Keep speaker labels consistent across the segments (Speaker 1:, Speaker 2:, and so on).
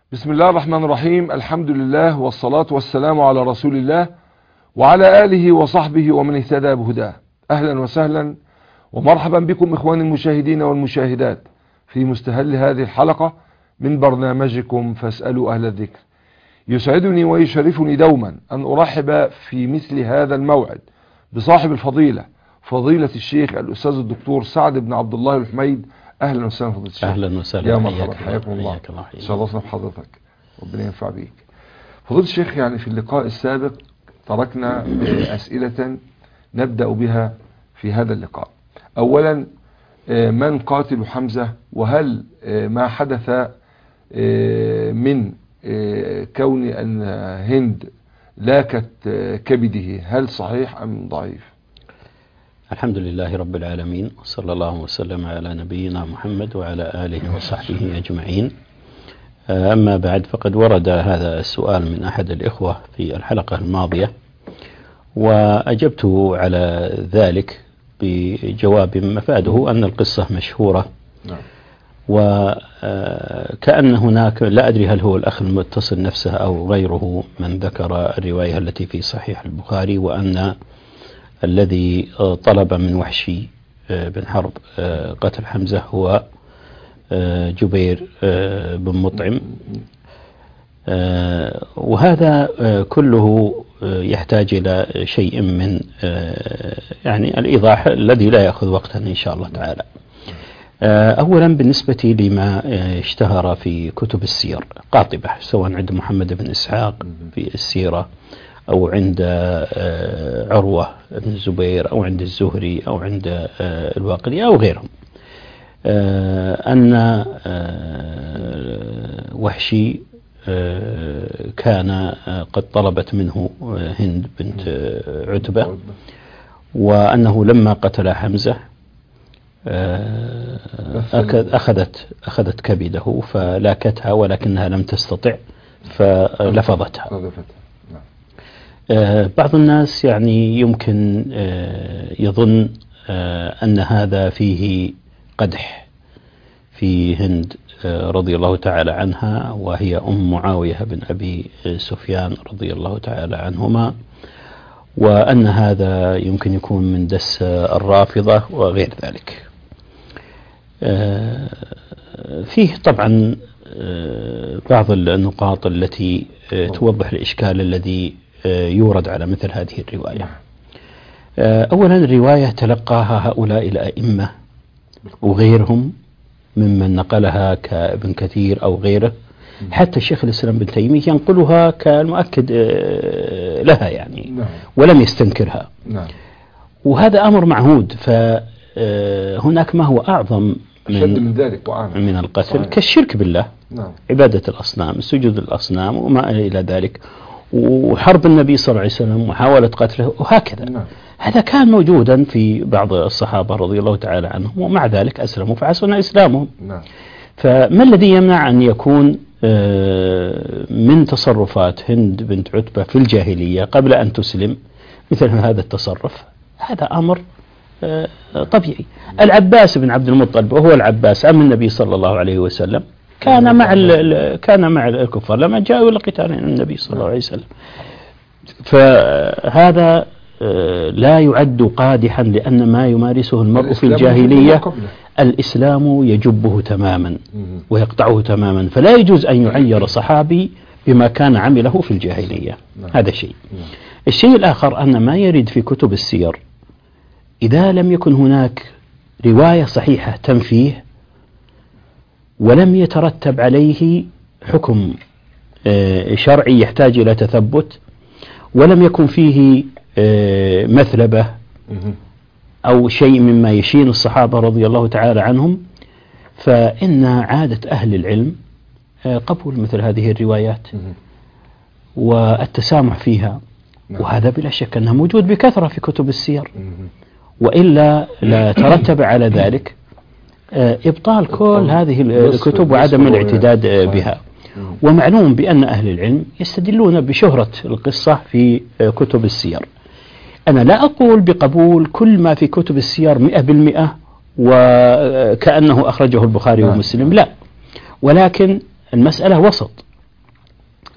Speaker 1: بسم الله الرحمن الرحيم. الحمد لله والصلاة والسلام على رسول الله وعلى آله وصحبه ومن اهتدى بهداه. أهلا وسهلا ومرحبا بكم إخواني المشاهدين والمشاهدات في مستهل هذه الحلقة من برنامجكم فاسألوا أهل الذكر. يسعدني ويشرفني دوما أن أرحب في مثل هذا الموعد بصاحب الفضيلة فضيلة الشيخ الأستاذ الدكتور سعد بن عبد الله الحميد. أهلا وسهلا فضيلة الشيخ.
Speaker 2: أهلا وسهلا.
Speaker 1: يا مرحبا، حياكم الله. شرفنا بحضرتك، ربنا ينفع بيك. فضيلة الشيخ، يعني في اللقاء السابق تركنا أسئلة نبدأ بها في هذا اللقاء. أولا، من قاتل حمزة؟ وهل ما حدث من كون أن هند لاكت كبده هل صحيح أم ضعيف؟
Speaker 2: الحمد لله رب العالمين، وصلى الله وسلم على نبينا محمد وعلى آله وصحبه أجمعين. أما بعد، فقد ورد هذا السؤال من أحد الإخوة في الحلقة الماضية، وأجبته على ذلك بجواب مفاده أن القصة مشهورة، وكأن هناك، لا أدري هل هو الأخ المتصل نفسه أو غيره، من ذكر الرواية التي في صحيح البخاري، وأن الذي طلب من وحشي بن حرب قتل حمزة هو جبير بن مطعم. وهذا كله يحتاج إلى شيء من يعني الإيضاح الذي لا يأخذ وقتا إن شاء الله تعالى. أولا، بالنسبة لما اشتهر في كتب السير قاطبة، سواء عند محمد بن إسحاق في السيرة، أو عند عروة بن الزبير، أو عند الزهري، أو عند الواقدي، أو غيرهم، أن وحشي كان قد طلبت منه هند بنت عتبة، وأنه لما قتل حمزة أخذت كبده فلاكتها، ولكنها لم تستطع فلفظتها. بعض الناس يعني يمكن يظن أن هذا فيه قدح في هند رضي الله تعالى عنها، وهي أم معاوية بن أبي سفيان رضي الله تعالى عنهما، وأن هذا يمكن يكون من دس الرافضة وغير ذلك. فيه طبعا بعض النقاط التي توضح الإشكال الذي يورد على مثل هذه الرواية. أولا، الرواية تلقاها هؤلاء الأئمة وغيرهم ممن نقلها كابن كثير أو غيره، حتى الشيخ الإسلام بن تيمية ينقلها كالمؤكد لها يعني، ولم يستنكرها. وهذا أمر معهود. فهناك ما هو أعظم
Speaker 1: من ذلك
Speaker 2: من القتل، كالشرك بالله، عبادة الأصنام، السجود للأصنام وما إلى ذلك، وحرب النبي صلى الله عليه وسلم، محاولة قتله، وهكذا. هذا كان موجودا في بعض الصحابة رضي الله تعالى عنهم، ومع ذلك أسلموا فحسن إسلامهم. فما الذي يمنع أن يكون من تصرفات هند بنت عتبة في الجاهلية قبل أن تسلم مثل هذا التصرف؟ هذا أمر طبيعي. العباس بن عبد المطلب، وهو العباس عم النبي صلى الله عليه وسلم، كان مع الكفار لما جاءوا إلى قتال النبي صلى الله عليه وسلم. فهذا لا يعد قادحا، لأن ما يمارسه المرء في الجاهلية الإسلام يجبه تماما ويقطعه تماما، فلا يجوز أن يعير صحابي بما كان عمله في الجاهلية. هذا شيء. الشيء الآخر، أن ما يرد في كتب السير إذا لم يكن هناك رواية صحيحة تنفيه، ولم يترتب عليه حكم شرعي يحتاج إلى تثبت، ولم يكن فيه مثلبة أو شيء مما يشين الصحابة رضي الله تعالى عنهم، فإن عادة أهل العلم قبول مثل هذه الروايات والتسامح فيها. وهذا بلا شك أنه موجود بكثرة في كتب السير، وإلا لا ترتب على ذلك إبطال كل هذه الكتب وعدم الاعتداد بها. ومعلوم بأن أهل العلم يستدلون بشهرة القصة في كتب السير. أنا لا أقول بقبول كل ما في كتب السير 100% وكأنه أخرجه البخاري ومسلم، لا، ولكن المسألة وسط.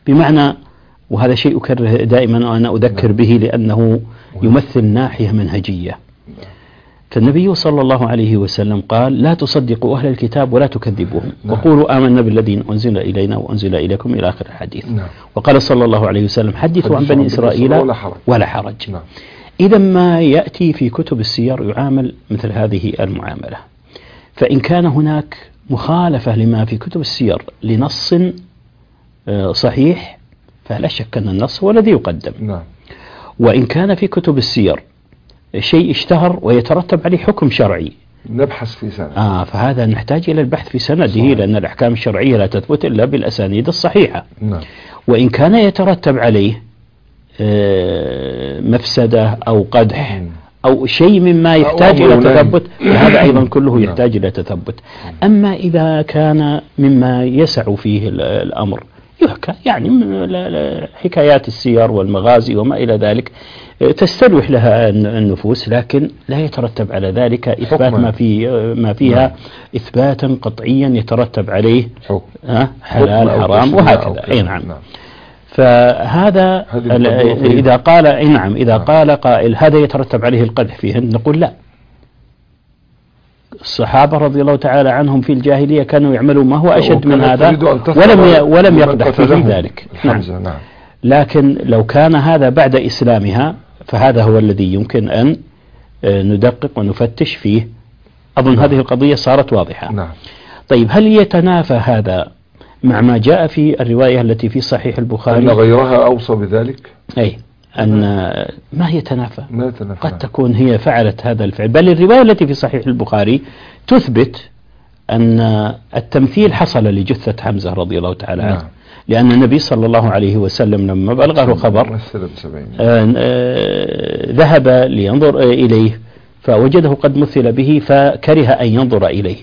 Speaker 2: بمعنى، وهذا شيء أكرره دائما وأنا أذكر به لأنه يمثل ناحية منهجية. فالنبي صلى الله عليه وسلم قال: لا تصدقوا أهل الكتاب ولا تكذبوهم، وقولوا آمنا بالذي أنزل إلينا وأنزل إليكم إلى آخر الحديث. وقال صلى الله عليه وسلم: حدثوا عن بني إسرائيل ولا حرج. إذا ما يأتي في كتب السير يعامل مثل هذه المعاملة. فإن كان هناك مخالفة لما في كتب السير لنص صحيح فلا شك أن النص هو الذي يقدم. وإن كان في كتب السير شيء اشتهر ويترتب عليه حكم شرعي
Speaker 1: نبحث في سند،
Speaker 2: فهذا نحتاج إلى البحث في سنده، لأن الأحكام الشرعية لا تثبت إلا بالأسانيد الصحيحة. وإن كان يترتب عليه مفسدة أو قدح أو شيء مما يحتاج إلى تثبت، فهذا أيضا كله يحتاج إلى تثبت. أما إذا كان مما يسع فيه الأمر يحكى، يعني حكايات السير والمغازي وما إلى ذلك تستلوح لها النفوس، لكن لا يترتب على ذلك إثبات ما فيها إثباتا قطعيا يترتب عليه حلال حرام وهكذا. أي نعم. فهذا إذا قال إذا قال قائل هذا يترتب عليه القدح فيهن، نقول لا. الصحابة رضي الله تعالى عنهم في الجاهلية كانوا يعملوا ما هو أشد من هذا ولم يقدح فيهم ذلك. نعم. لكن لو كان هذا بعد إسلامها فهذا هو الذي يمكن أن ندقق ونفتش فيه. أظن هذه القضية صارت واضحة. طيب، هل يتنافى هذا مع ما جاء في الرواية التي في صحيح البخاري
Speaker 1: أن غيرها أوصى بذلك؟
Speaker 2: أي أن ما يتنافى. قد تكون هي فعلت هذا الفعل، بل الرواية التي في صحيح البخاري تثبت أن التمثيل حصل لجثة حمزة رضي الله تعالى عنه. لأن النبي صلى الله عليه وسلم لما بلغه خبر ذهب لينظر إليه فوجده قد مثل به فكره أن ينظر إليه.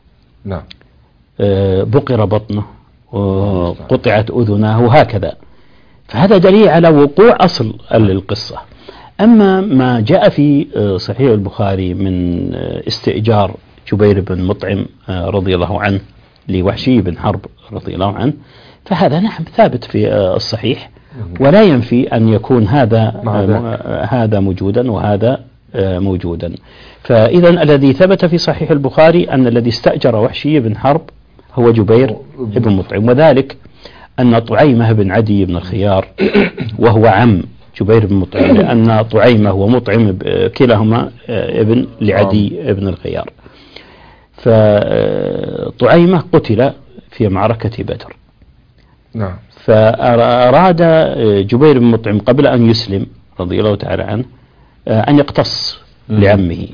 Speaker 2: بقر بطنه وقطعت أذناه وهكذا. فهذا دليل على وقوع أصل القصة. أما ما جاء في صحيح البخاري من استئجار جبير بن مطعم رضي الله عنه لوحشي بن حرب رضي الله عنه، فهذا نعم ثابت في الصحيح، ولا ينفي أن يكون هذا موجودا وهذا موجودا. فإذا الذي ثبت في صحيح البخاري أن الذي استأجر وحشي بن حرب هو جبير بن مطعم، وذلك أن طعيمة بن عدي بن الخيار وهو عم جبير بن مطعم، لأن طعيمة ومطعم كلاهما ابن لعدي بن الخيار. فطعيمة قتل في معركة بدر. فأراد جبير بن مطعم قبل أن يسلم رضي الله تعالى عنه أن يقتص لعمه،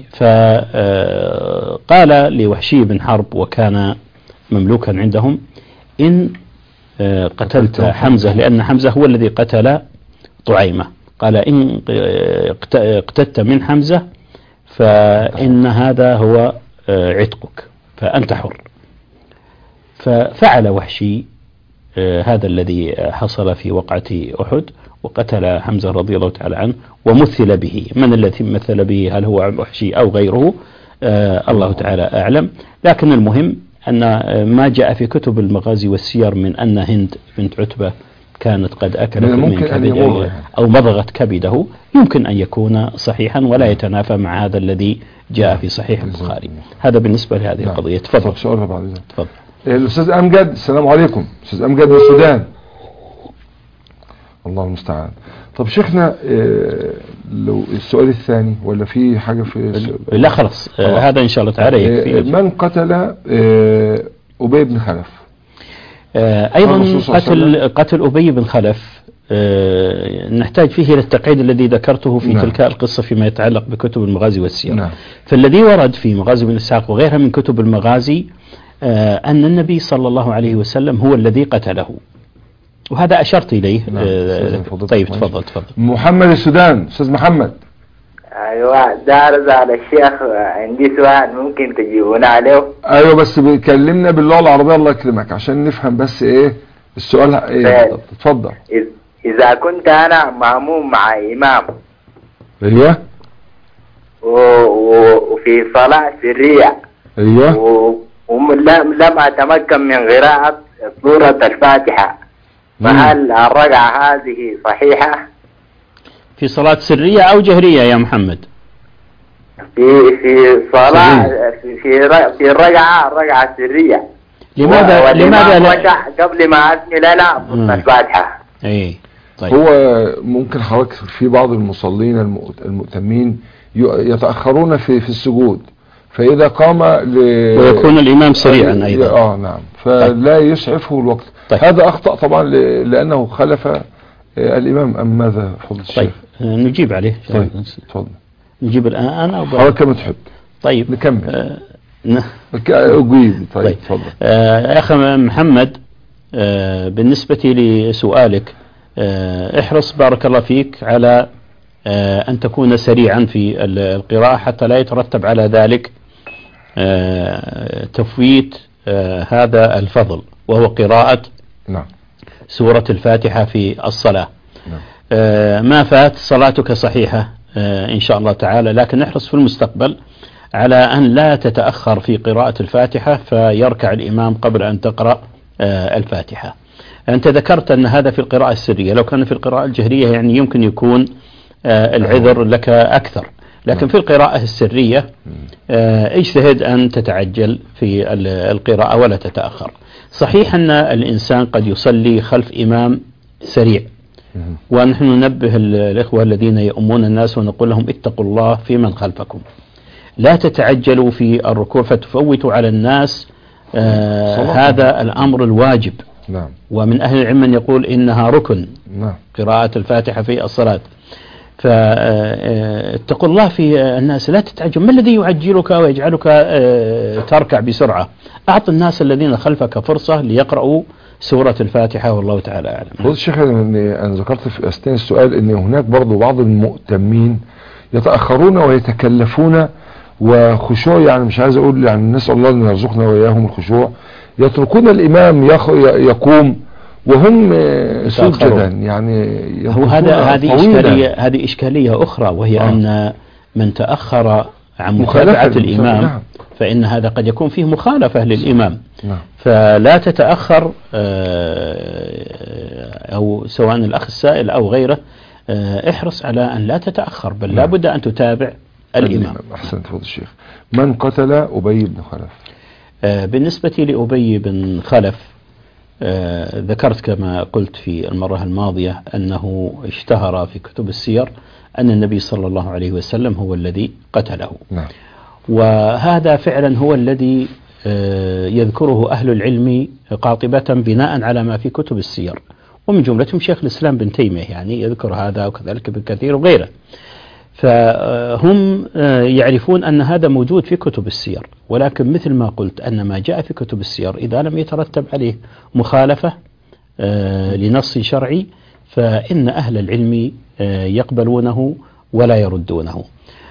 Speaker 2: فقال لوحشي بن حرب وكان مملوكا عندهم: إن قتلت حمزة، لأن حمزة هو الذي قتل طعيمة، قال: إن اقتدت من حمزة فإن هذا هو عتقك فأنت حر. ففعل وحشي هذا الذي حصل في وقعة أحد وقتل حمزة رضي الله تعالى عنه ومثل به. من الذي مثل به؟ هل هو وحشي أو غيره؟ الله تعالى أعلم. لكن المهم أن ما جاء في كتب المغازي والسير من أن هند بنت عتبة كانت قد أكلت من كبده أو مضغت كبده يمكن أن يكون صحيحا ولا يتنافى مع هذا الذي جاء في صحيح البخاري. هذا بالنسبة لهذه القضية. تفضل.
Speaker 1: تفضل. الأستاذ أمجد، السلام عليكم. أستاذ أمجد من السودان. الله المستعان. طب شيخنا، لو السؤال الثاني ولا في حاجة في
Speaker 2: لا خلاص هذا إن شاء الله تعالى يكفي.
Speaker 1: من قتل أبي بن خلف؟
Speaker 2: أيضا قتل أبي بن خلف نحتاج فيه إلى التقعيد الذي ذكرته في تلك القصة فيما يتعلق بكتب المغازي والسير. فالذي ورد في مغازي بن إسحاق وغيرها من كتب المغازي أن النبي صلى الله عليه وسلم هو الذي قتله، وهذا أشرت إليه. طيب تفضل.
Speaker 1: محمد السودان. أستاذ محمد.
Speaker 3: أيوة، دارز على الشيخ، عندي سؤال ممكن تجيبونا عليه؟
Speaker 1: أيوة بس بيكلمنا باللغة العربية الله يكرمك عشان نفهم بس إيه السؤال إيه. تفضل.
Speaker 3: إذا كنت أنا مأموم مع إمام،
Speaker 1: أيوة،
Speaker 3: وفي صلاة سرية،
Speaker 1: أيوة،
Speaker 3: لم أتمكن من قراءة سورة الفاتحة، فهل الرقعة هذه صحيحة؟
Speaker 2: في صلاة سرية أو جهرية يا محمد؟
Speaker 3: في صلاة في الرقعة السرية.
Speaker 2: لماذا
Speaker 3: ركع قبل ما أكمل لا الفاتحة؟
Speaker 2: أي طيب.
Speaker 1: هو ممكن حضرتك في بعض المصلين المؤتمين يتأخرون في السجود، فإذا قام
Speaker 2: ويكون الإمام سريعا أيضا.
Speaker 1: نعم، فلا يسعفه الوقت.
Speaker 2: طيب.
Speaker 1: هذا أخطأ طبعا لأنه خلف الإمام. أم ماذا فضل الشيخ؟
Speaker 2: طيب نجيب عليه.
Speaker 1: طيب تفضل.
Speaker 2: نجيب الآن أنا
Speaker 1: حضرتك كما تحب.
Speaker 2: طيب
Speaker 1: نكمل. أجيب. طيب تفضل.
Speaker 2: يا أخي محمد، بالنسبة لسؤالك، احرص بارك الله فيك على أن تكون سريعا في القراءة حتى لا يترتب على ذلك تفويت هذا الفضل، وهو قراءة سورة الفاتحة في الصلاة. ما فات صلاتك صحيحة إن شاء الله تعالى، لكن احرص في المستقبل على أن لا تتأخر في قراءة الفاتحة فيركع الإمام قبل أن تقرأ الفاتحة. أنت ذكرت أن هذا في القراءة السرية، لو كان في القراءة الجهرية يعني يمكن يكون العذر لك أكثر، لكن في القراءة السرية اجتهد أن تتعجل في القراءة ولا تتأخر. صحيح أن الإنسان قد يصلي خلف إمام سريع، ونحن ننبه الإخوة الذين يؤمون الناس ونقول لهم اتقوا الله في من خلفكم، لا تتعجلوا في الركوع فتفوتوا على الناس هذا الأمر الواجب.
Speaker 1: نعم.
Speaker 2: ومن أهل العلم من يقول إنها ركن.
Speaker 1: نعم.
Speaker 2: قراءة الفاتحة في الصلاة. فاتقوا الله في الناس، لا تتعجل. ما الذي يعجلك ويجعلك تركع بسرعة؟ أعط الناس الذين خلفك فرصة ليقرأوا سورة الفاتحة، والله تعالى أعلم.
Speaker 1: فضل الشيخ، أنا ذكرت في أثناء السؤال أن هناك برضو بعض المؤتمين يتأخرون ويتكلفون وخشوع، يعني مش عايز أقول يعني نسأل الله أن يرزقنا وإياهم الخشوع، يتركون الإمام يقوم وهم سجدا، يعني
Speaker 2: هو هذه إشكالية أخرى، وهي أن من تأخر عن متابعة الإمام نعم. فإن هذا قد يكون فيه مخالفة للإمام
Speaker 1: نعم.
Speaker 2: فلا تتأخر أو سواء الأخ السائل أو غيره، احرص على أن لا تتأخر، بل لا بد أن تتابع الإمام.
Speaker 1: أحسنت فضل الشيخ. من قتل أبي بن خلف؟
Speaker 2: بالنسبة لأبي بن خلف، ذكرت كما قلت في المرة الماضية أنه اشتهر في كتب السير أن النبي صلى الله عليه وسلم هو الذي قتله.
Speaker 1: نعم.
Speaker 2: وهذا فعلا هو الذي يذكره أهل العلم قاطبة بناء على ما في كتب السير، ومن جملتهم شيخ الإسلام بن تيمية يعني يذكر هذا، وكذلك ابن كثير وغيره. فهم يعرفون أن هذا موجود في كتب السير، ولكن مثل ما قلت أن ما جاء في كتب السير إذا لم يترتب عليه مخالفة لنص شرعي فإن أهل العلم يقبلونه ولا يردونه.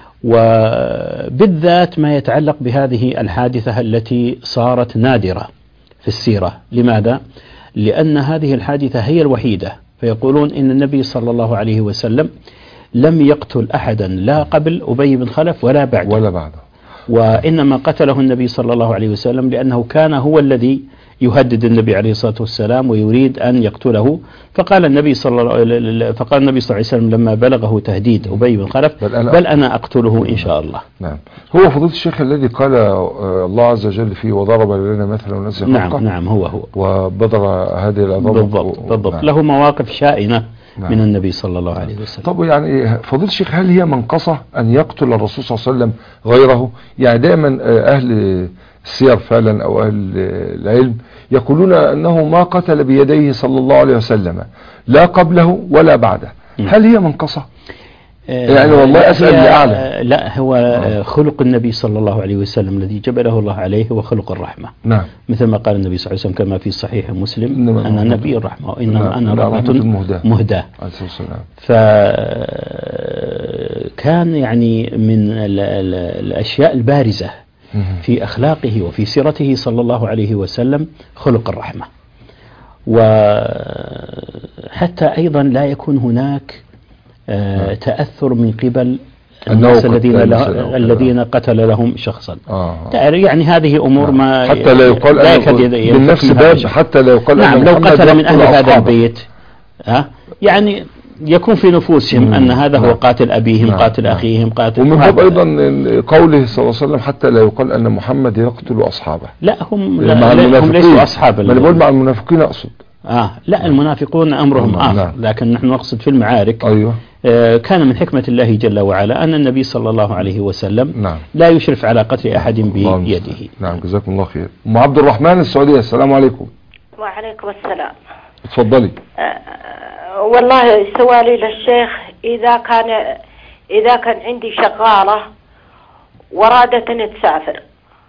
Speaker 2: وبالذات ما يتعلق بهذه الحادثة التي صارت نادرة في السيرة. لماذا؟ لأن هذه الحادثة هي الوحيدة، فيقولون إن النبي صلى الله عليه وسلم لم يقتل أحدا لا قبل أبي بن خلف ولا بعده وإنما قتله النبي صلى الله عليه وسلم لأنه كان هو الذي يهدد النبي عليه الصلاة والسلام ويريد أن يقتله. فقال النبي صلى الله عليه وسلم لما بلغه تهديد أبي بن خلف بل أنا أقتله إن شاء الله.
Speaker 1: نعم. هو فضيلة الشيخ الذي قال الله عز وجل فيه وضرب لنا مثلا ونسي خلقه.
Speaker 2: نعم هو
Speaker 1: وبدر هذه العظام.
Speaker 2: بالضبط. نعم. له مواقف شائنة نعم. من النبي صلى الله عليه وسلم.
Speaker 1: طب يعني فضيلة الشيخ، هل هي منقصة أن يقتل الرسول صلى الله عليه وسلم غيره؟ يعني دائما أهل السير فعلا أو أهل العلم يقولون أنه ما قتل بيديه صلى الله عليه وسلم لا قبله ولا بعده. هل هي منقصة؟ يعني والله أسأل لأعلم.
Speaker 2: لا، هو خلق النبي صلى الله عليه وسلم الذي جبله الله عليه هو خلق الرحمة.
Speaker 1: نعم.
Speaker 2: مثل ما قال النبي صلى الله عليه وسلم كما في صحيح مسلم أنا نبي الرحمة وإنما أنا رحمة مهداة. فكان يعني من الأشياء البارزة في أخلاقه وفي سيرته صلى الله عليه وسلم خلق الرحمة، وحتى أيضا لا يكون هناك تأثر من قبل الناس الذين قتل لهم شخصا. يعني هذه أمور ما
Speaker 1: حتى لا يقال من نفس باب، حتى لا يقال
Speaker 2: نعم لو قتل من أهل هذا البيت يعني يكون في نفوسهم أن هذا هو قاتل أبيهم قاتل أخيهم قاتل.
Speaker 1: ومن باب أيضا قوله صلى الله عليه وسلم حتى لا يقال أن محمد يقتل أصحابه.
Speaker 2: لا هم ليسوا أصحاب.
Speaker 1: ما بقول مع المنافقين أقصد.
Speaker 2: لا المنافقون أمرهم آخر، لكن نحن نقصد في المعارك.
Speaker 1: أيوة.
Speaker 2: كان من حكمة الله جل وعلا أن النبي صلى الله عليه وسلم لا يشرف على قتل أحد بيده.
Speaker 1: نعم جزاكم الله خير. أم عبد الرحمن السعودية، السلام عليكم.
Speaker 4: وعليكم السلام.
Speaker 1: اتفضلي.
Speaker 4: والله سؤالي للشيخ، إذا كان عندي شغالة ورادت أن تسافر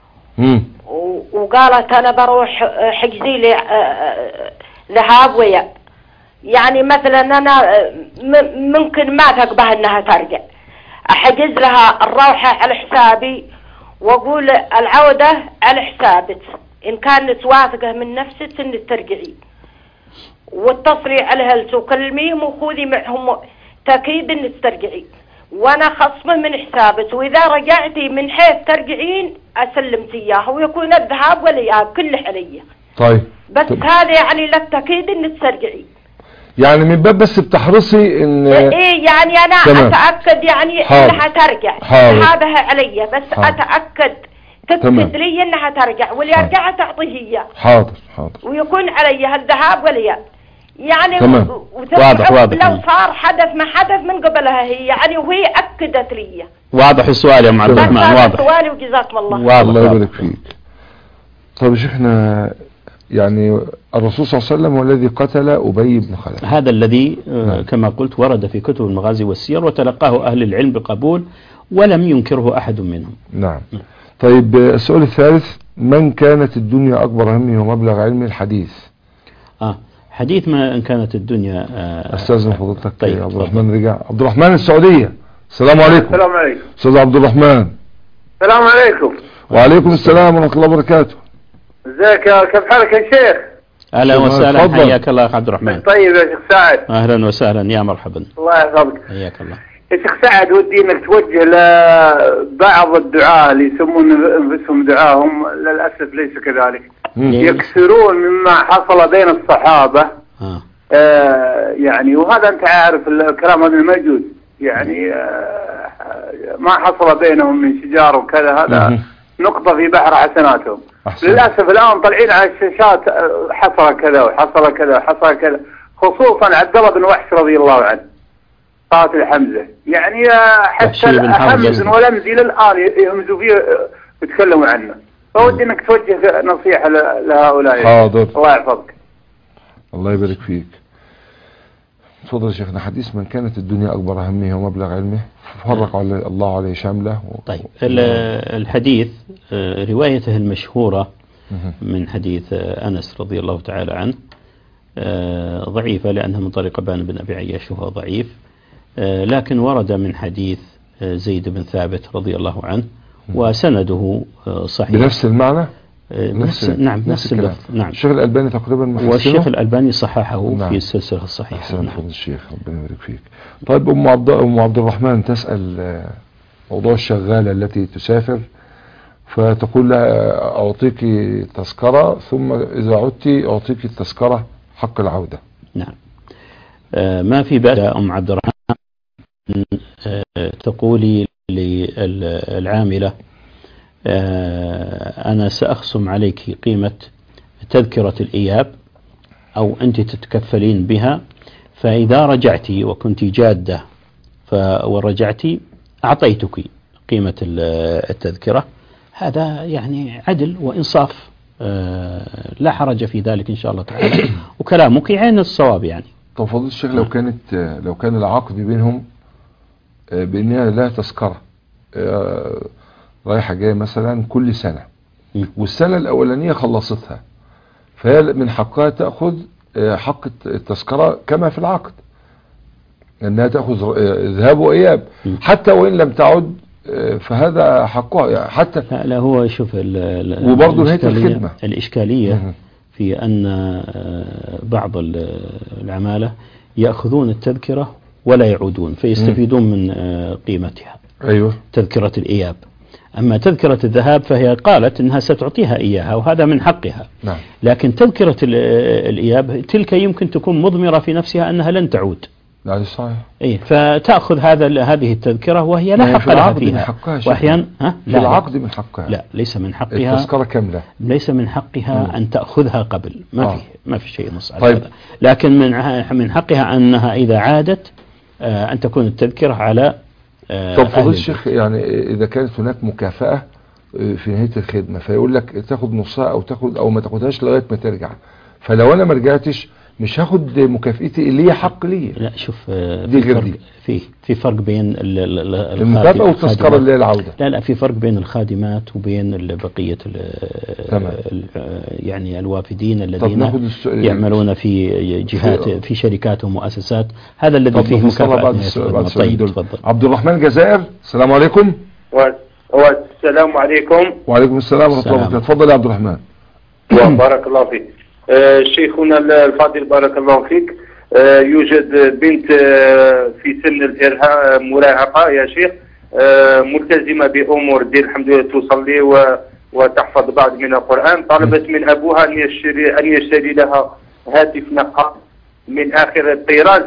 Speaker 4: وقالت أنا بروح حجزي لي ذهاب ويا، يعني مثلا أنا ممكن ما تقبل أنها ترجع، أحجز لها الروحة على حسابي وأقول العودة على حسابك، إن كانت واثقة من نفسك أن ترجعي، واتصلي على هلت وكلميهم وخذي معهم تأكيد أن ترجعي، وأنا خصمه من حسابك، وإذا رجعتي من حيث ترجعين أسلمت إياها ويكون الذهاب والإياب كله علي.
Speaker 1: طيب
Speaker 4: بس هذا يعني للتأكيد أن ترجعي،
Speaker 1: يعني من باب بس بتحرصي ان
Speaker 4: ايه يعني انا تمام. اتاكد يعني انها ترجع، هذا علي بس اتاكد تكتب لي انها ترجع، واللي يرجع تعطيه اياه.
Speaker 1: حاضر
Speaker 4: ويكون علي الذهاب والاياب يعني
Speaker 2: واضح
Speaker 4: لو صار حدث ما حدث من قبلها هي يعني، وهي اكدت لي.
Speaker 2: واضح السؤال يا ام عبد الرحمن، واضح
Speaker 4: سؤالي وجزاكم الله.
Speaker 1: واضح. الله يبارك فيك. طيب يا شيخنا، يعني الرسول صلى الله عليه وسلم هو الذي قتل أبي بن خلف،
Speaker 2: هذا الذي كما قلت ورد في كتب المغازي والسير، وتلقاه أهل العلم بقبول ولم ينكره أحد منهم.
Speaker 1: نعم. طيب السؤال الثالث، من كانت الدنيا أكبر همه ومبلغ علمه؟ الحديث.
Speaker 2: حديث ما إن كانت الدنيا.
Speaker 1: أستاذن فضلتك. طيب عبد الرحمن رجع. عبد الرحمن السعودية، السلام عليكم.
Speaker 5: السلام عليكم.
Speaker 1: أستاذ عبد الرحمن.
Speaker 5: السلام عليكم.
Speaker 1: وعليكم السلام ورحمة الله وبركاته.
Speaker 5: ازيك، كيف حالك يا شيخ؟
Speaker 2: اهلا وسهلا، حياك الله يا عبد الرحمن.
Speaker 5: طيب يا شيخ سعد.
Speaker 2: اهلا وسهلا، يا مرحبا.
Speaker 5: الله يحفظك.
Speaker 2: حياك الله
Speaker 5: يا شيخ سعد، ودي انك توجه لبعض الدعاة اللي يسمون انفسهم دعاهم، للاسف ليس كذلك، يكثرون مما حصل بين الصحابة. يعني وهذا انت عارف الكلام هذا ما يجوز، يعني ما حصل بينهم من شجار وكذا، هذا نقطة في بحر حسناتهم. للأسف الآن طالعين على الشاشات حصل كذا وحصل كذا وحصل كذا، خصوصا عبد الله بن وحش رضي الله عنه قاتل حمزة، يعني حتى حمزة ولمزي للآن يهمزوا فيه ويتكلموا عنه، فودي انك توجه نصيحة لهؤلاء.
Speaker 1: حاضر.
Speaker 5: الله يحفظك.
Speaker 1: الله يبارك فيك. تفضل يا شيخنا. حديث من كانت الدنيا أكبر همه ومبلغ علمه فرق الله عليه شامله.
Speaker 2: طيب الحديث روايته المشهورة من حديث أنس رضي الله تعالى عنه ضعيفة، لأنها من طريق أبان بن أبي عياش وهو ضعيف، لكن ورد من حديث زيد بن ثابت رضي الله عنه وسنده صحيح
Speaker 1: بنفس المعنى.
Speaker 2: نفس اللفظ. نعم.
Speaker 1: الشيخ الألباني تقريبا محسنه،
Speaker 2: والشيخ الألباني صححه في السلسلة الصحيحة.
Speaker 1: أحسن الشيخ، ربنا يبارك فيك. طيب أم عبد الرحمن تسأل موضوع الشغالة التي تسافر، فتقول لها أعطيك تذكرة ثم إذا عدت أعطيك التذكرة حق العودة.
Speaker 2: نعم. ما في بأس أم عبد الرحمن تقولي للعاملة أنا سأخصم عليك قيمة تذكرة الإياب، أو أنت تتكفلين بها، فإذا رجعتي وكنت جادة ورجعتي أعطيتك قيمة التذكرة. هذا يعني عدل وإنصاف، لا حرج في ذلك إن شاء الله تعالى، وكلامك عين الصواب يعني.
Speaker 1: طب فضيلة الشيخ، لو كان العقد بينهم بأنها لا تذكرة رايحة جاية مثلا كل سنة، والسنة الأولانية خلصتها، فهي من حقها تأخذ حق التذكرة كما في العقد، أنها تأخذ ذهاب وإياب حتى وإن لم تعد، فهذا حقها يعني. حتى
Speaker 2: لا هو شوف
Speaker 1: وبرضه نهاية الخدمة.
Speaker 2: الإشكالية في أن بعض العمالة يأخذون التذكرة ولا يعودون، فيستفيدون من قيمتها.
Speaker 1: أيوة.
Speaker 2: تذكرة الإياب. أما تذكرة الذهاب فهي قالت أنها ستعطيها إياها وهذا من حقها.
Speaker 1: نعم.
Speaker 2: لكن تذكرة الإياب تلك يمكن تكون مضمرة في نفسها أنها لن تعود.
Speaker 1: لا صحيح.
Speaker 2: إيه، فتأخذ هذه التذكرة وهي لا حق لها فيها. وأحيانا
Speaker 1: في العقد من حقها.
Speaker 2: لا، ليس من حقها.
Speaker 1: التذكرة كاملة.
Speaker 2: ليس من حقها أن تأخذها قبل. ما في شيء نص على
Speaker 1: طيب.
Speaker 2: هذا. لكن من حقها أنها إذا عادت أن تكون التذكرة على
Speaker 1: طب فضيلة الشيخ، يعني إذا كانت هناك مكافأة في نهاية الخدمة فيقول لك تاخد نصها أو ما تاخدهاش لغاية ما ترجع، فلو أنا ما رجعتش مش هاخد مكافئتي اللي هي حق لي.
Speaker 2: لا شوف،
Speaker 1: دي غير دي.
Speaker 2: في فرق بين
Speaker 1: المكافأة والتذكرة اللي هي العودة.
Speaker 2: لا، في فرق بين الخادمات وبين بقية يعني الوافدين الذين يعملون في جهات في شركات ومؤسسات. هذا الذي فيه مكافأة. طيب تفضل.
Speaker 1: عبد الرحمن الجزائر، السلام عليكم.
Speaker 6: والسلام عليكم.
Speaker 1: وعليكم السلام ورحمة الله وبركاته. تفضل يا عبد الرحمن.
Speaker 6: بارك الله فيك. شيخنا الفاضل بارك الله فيك. يوجد بنت في سن المراهقة يا شيخ، ملتزمة بأمور دين الحمد لله، تصلي وتحفظ بعض من القرآن. طلبت من أبوها أن يشتري لها هاتف نقال من آخر الطراز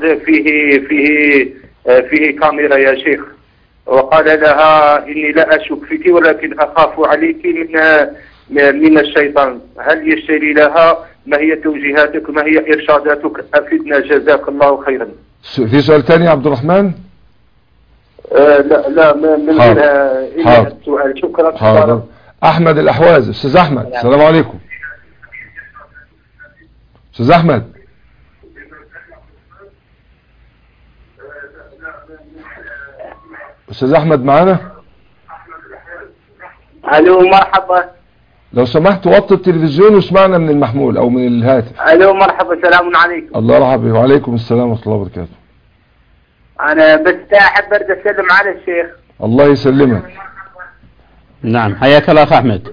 Speaker 6: فيه كاميرا يا شيخ، وقال لها إني لا أشك فيك ولكن أخاف عليك من الشيطان. هل يشتري لها؟ ما هي توجيهاتك؟ ما هي إرشاداتك؟ أفدنا جزاك الله خيرا.
Speaker 1: في سؤال ثاني يا عبد الرحمن؟
Speaker 6: لا من غير السؤال. شكرا.
Speaker 1: حاضر. أحمد الأحواز، أستاذ أحمد، السلام عليكم. أستاذ أحمد. أستاذ أحمد معنا؟
Speaker 6: ألو مرحبا.
Speaker 1: لو سمحت وطي التلفزيون واسمعنا من المحمول او من الهاتف.
Speaker 6: الو مرحبا، السلام عليكم.
Speaker 1: الله يرحبه. وعليكم السلام ورحمه الله وبركاته.
Speaker 6: انا بس احب ارد اسلم على الشيخ.
Speaker 1: الله يسلمك.
Speaker 2: نعم، حياك الله اخ احمد.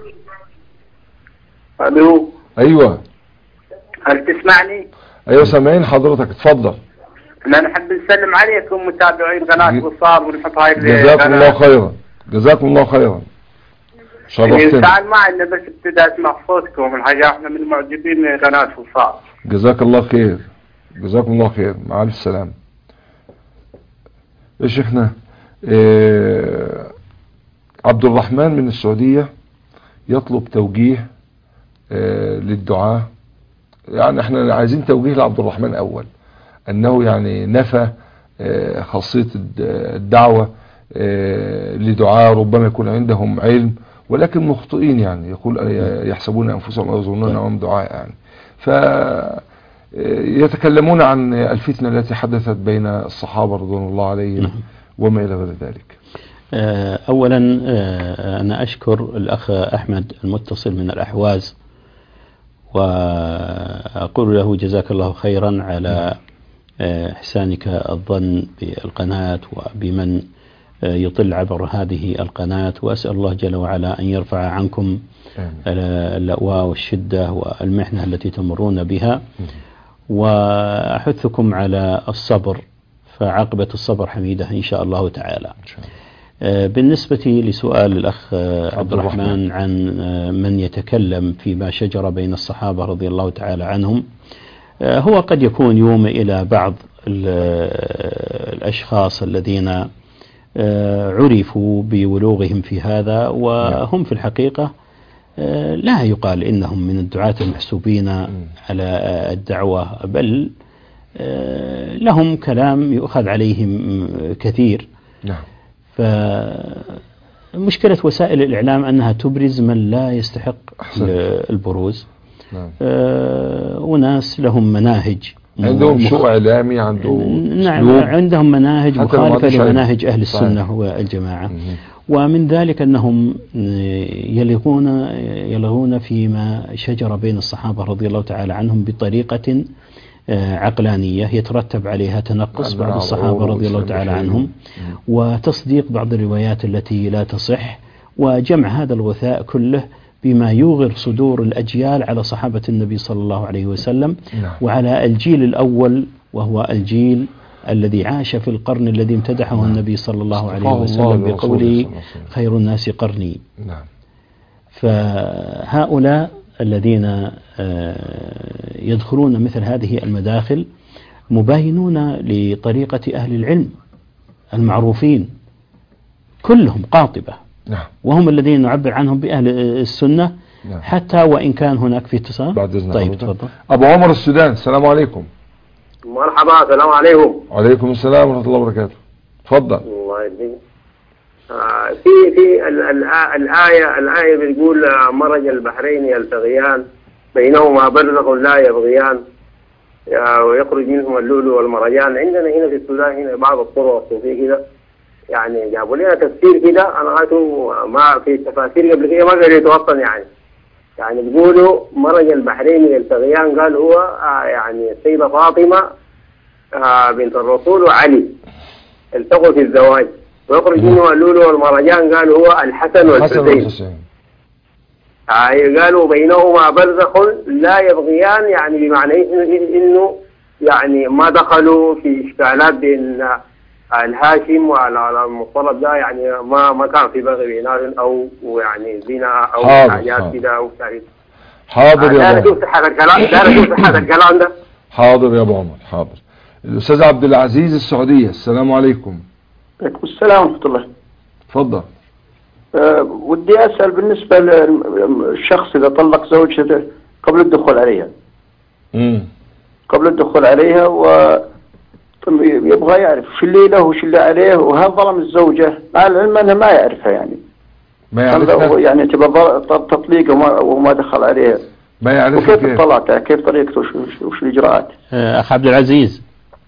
Speaker 6: الو.
Speaker 1: ايوه.
Speaker 6: هل تسمعني؟
Speaker 1: ايوه سامعين حضرتك، اتفضل.
Speaker 6: انا نحب نسلم عليكم متابعين قناه وصال ونحط هاي
Speaker 1: جزاكم الله خيرا. جزاكم الله خيرا. شرفتنا.
Speaker 6: تعال معنا بس ابتدى اسمع صوتكم الحاجة، احنا من معجبين قناة وصال.
Speaker 1: جزاك الله خير. جزاكم الله خير. مع الف سلامة. يا شيخنا عبد الرحمن من السعودية يطلب توجيه للدعاء. يعني احنا عايزين توجيه لعبد الرحمن اول، انه يعني نفى خاصية الدعوة لدعاء ربما يكون عندهم علم ولكن مخطئين، يعني يقول يحسبون أنفسهم أو يظنون أنهم دعاء، يعني فيتكلمون عن الفتنة التي حدثت بين الصحابة رضوان الله عليهم وما إلى غير ذلك.
Speaker 2: أولا أنا أشكر الأخ أحمد المتصل من الأحواز، وأقول له جزاك الله خيرا على إحسانك الظن بالقناة وبمن يطل عبر هذه القناة، وأسأل الله جل وعلا أن يرفع عنكم اللأواء والشدة والمحنة التي تمرون بها، وأحثكم على الصبر، فعاقبة الصبر حميدة إن شاء الله تعالى. بالنسبة لسؤال الأخ عبد الرحمن عن من يتكلم فيما شجر بين الصحابة رضي الله تعالى عنهم، هو قد يكون يومئ إلى بعض الأشخاص الذين عرفوا بولوغهم في هذا، وهم في الحقيقة لا يقال إنهم من الدعاة المحسوبين على الدعوة، بل لهم كلام يؤخذ عليهم كثير. فمشكلة وسائل الإعلام أنها تبرز من لا يستحق البروز. وناس لهم مناهج،
Speaker 1: عندهم شو إعلامي، عندهم
Speaker 2: عندهم مناهج مخالفة لمناهج أهل السنة والجماعة. ومن ذلك أنهم يلغون فيما شجر بين الصحابة رضي الله تعالى عنهم بطريقة عقلانية يترتب عليها تنقص بعض الصحابة رضي الله تعالى عنهم، وتصديق بعض الروايات التي لا تصح، وجمع هذا الغثاء كله بما يوغر صدور الأجيال على صحابة النبي صلى الله عليه وسلم وعلى الجيل الأول وهو الجيل الذي عاش في القرن الذي امتدحه النبي صلى الله عليه وسلم بقوله خير الناس قرني.
Speaker 1: نعم.
Speaker 2: فهؤلاء الذين يدخلون مثل هذه المداخل مباينون لطريقة أهل العلم المعروفين كلهم قاطبة.
Speaker 1: نعم.
Speaker 2: وهم الذين نعبر عنهم بأهل السنة.
Speaker 1: نعم.
Speaker 2: حتى وإن كان هناك في اتصال.
Speaker 1: طيب تفضل. أبو عمر السودان، السلام عليكم.
Speaker 7: مرحبا، السلام عليكم.
Speaker 1: وعليكم السلام ورحمة الله وبركاته. تفضل.
Speaker 7: الله يديك. في الآية بتقول مرج البحرين يلتقيان بينهما برزخ لا يبغيان ويخرج منهما اللؤلؤ والمرجان. عندنا هنا في السودان هنا بعض الطرق الصوفية كده يعني جابوا لنا تفسير كده، أنا قرأته ما في تفاسير قبل كده ما قريت أصلا يعني بيقولوا مرج البحرين يلتقيان، قال هو يعني السيدة فاطمة بنت الرسول وعلي التقوا في الزواج، ويخرج منه اللؤلؤ والمرجان قال هو الحسن والحسين. قالوا بينهما برزخ لا يبغيان، يعني بمعنى انه يعني ما دخلوا في اشكالات بين الهاشم وعلى المطلب ده، يعني ما كان في بغي بينهم او يعني زنا او حاجات كده او كذا.
Speaker 1: حاضر يا ابو
Speaker 7: الكلام ده.
Speaker 1: حاضر يا ابو عمر، حاضر. الاستاذ عبد العزيز السعودية، السلام عليكم.
Speaker 8: عليكم السلام ورحمة الله.
Speaker 1: تفضل.
Speaker 8: ودي أسأل بالنسبة للشخص إذا طلق زوجته قبل الدخول عليها. قبل الدخول عليها ويبغى يعرف شو اللي له وش اللي عليه، وهل ظلم الزوجة مع العلم أنه ما يعرفها، يعني
Speaker 1: ما يعرفها،
Speaker 8: يعني تبقى تطليقه وما دخل عليها،
Speaker 1: ما يعرفها.
Speaker 8: وكيف الطلاق، كيف طريقته وش الإجراءات؟
Speaker 2: أخ عبد العزيز،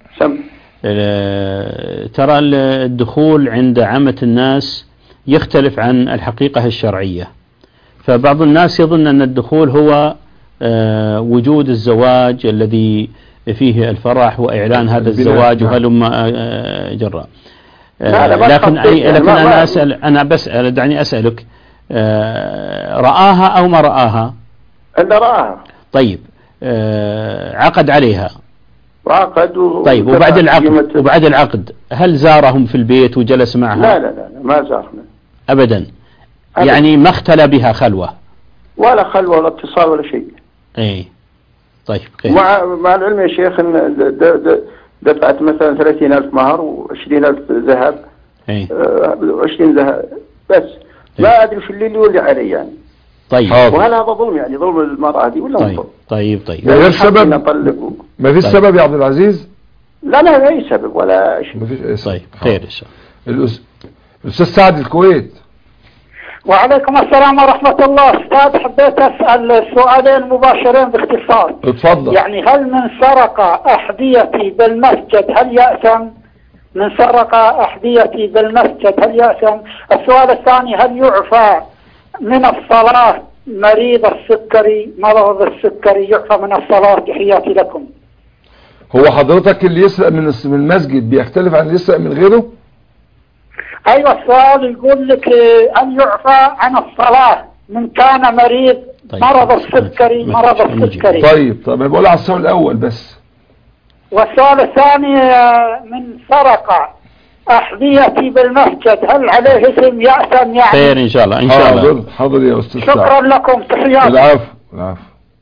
Speaker 2: ترى الدخول عند عامة الناس يختلف عن الحقيقة الشرعية. فبعض الناس يظن أن الدخول هو وجود الزواج الذي فيه الفرح وإعلان هذا الزواج وهلم جرى. لكن أنا بسأل، دعني أسألك، رآها أو ما رآها؟
Speaker 8: أنا رآها.
Speaker 2: طيب، عقد عليها. طيب، وبعد العقد هل زارهم في البيت وجلس معها؟
Speaker 8: لا ما زارنا
Speaker 2: أبدا. يعني ما اختلى بها خلوة
Speaker 8: ولا خلوة ولا اتصال ولا شيء.
Speaker 2: ايه طيب خير.
Speaker 8: مع العلم يا شيخ ان دفعت مثلا 30,000 مهر و20,000 ذهب.
Speaker 2: ايه
Speaker 8: 20 ذهب بس. ما ادري شو اللي يولي علي يعني.
Speaker 2: طيب،
Speaker 8: وهل هذا ظلم، يعني ظلم المرأة دي ولا
Speaker 2: طيب. طيب
Speaker 1: غير السبب، ما فيش سبب يا عبد العزيز؟
Speaker 8: لا اي سبب ولا شيء.
Speaker 1: ما فيش.
Speaker 2: طيب خير ان شاء الله.
Speaker 1: الأستاذ سعد الكويت.
Speaker 9: وعليكم السلام ورحمة الله. أستاذ، حبيت أسأل سؤالين مباشرين باختصار.
Speaker 1: اتفضل.
Speaker 9: يعني هل من سرق أحذيتي بالمسجد هل يأثم؟ من سرق أحذيتي بالمسجد هل يأثم؟ السؤال الثاني، هل يعفى من الصلاة مريض السكري يعفى من الصلاة؟ تحياتي لكم.
Speaker 1: هو حضرتك اللي يسرق من المسجد بيختلف عن اللي يسرق من غيره؟
Speaker 9: أيوة، السؤال يقول لك أن يعفى عن الصلاة من كان مريض. طيب. مرض السكري.
Speaker 1: طيب بقول على السؤال الأول بس.
Speaker 9: والسؤال الثاني، من سرق أحذيتي بالمسجد هل عليه اسم يأثم يعني؟
Speaker 2: خير إن شاء الله.
Speaker 1: حاضر يا أستاذ.
Speaker 9: شكرا لكم، تحياتي.
Speaker 1: العفو.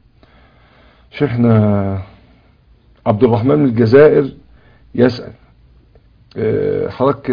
Speaker 1: شيخنا عبد الرحمن من الجزائر يسأل حضرتك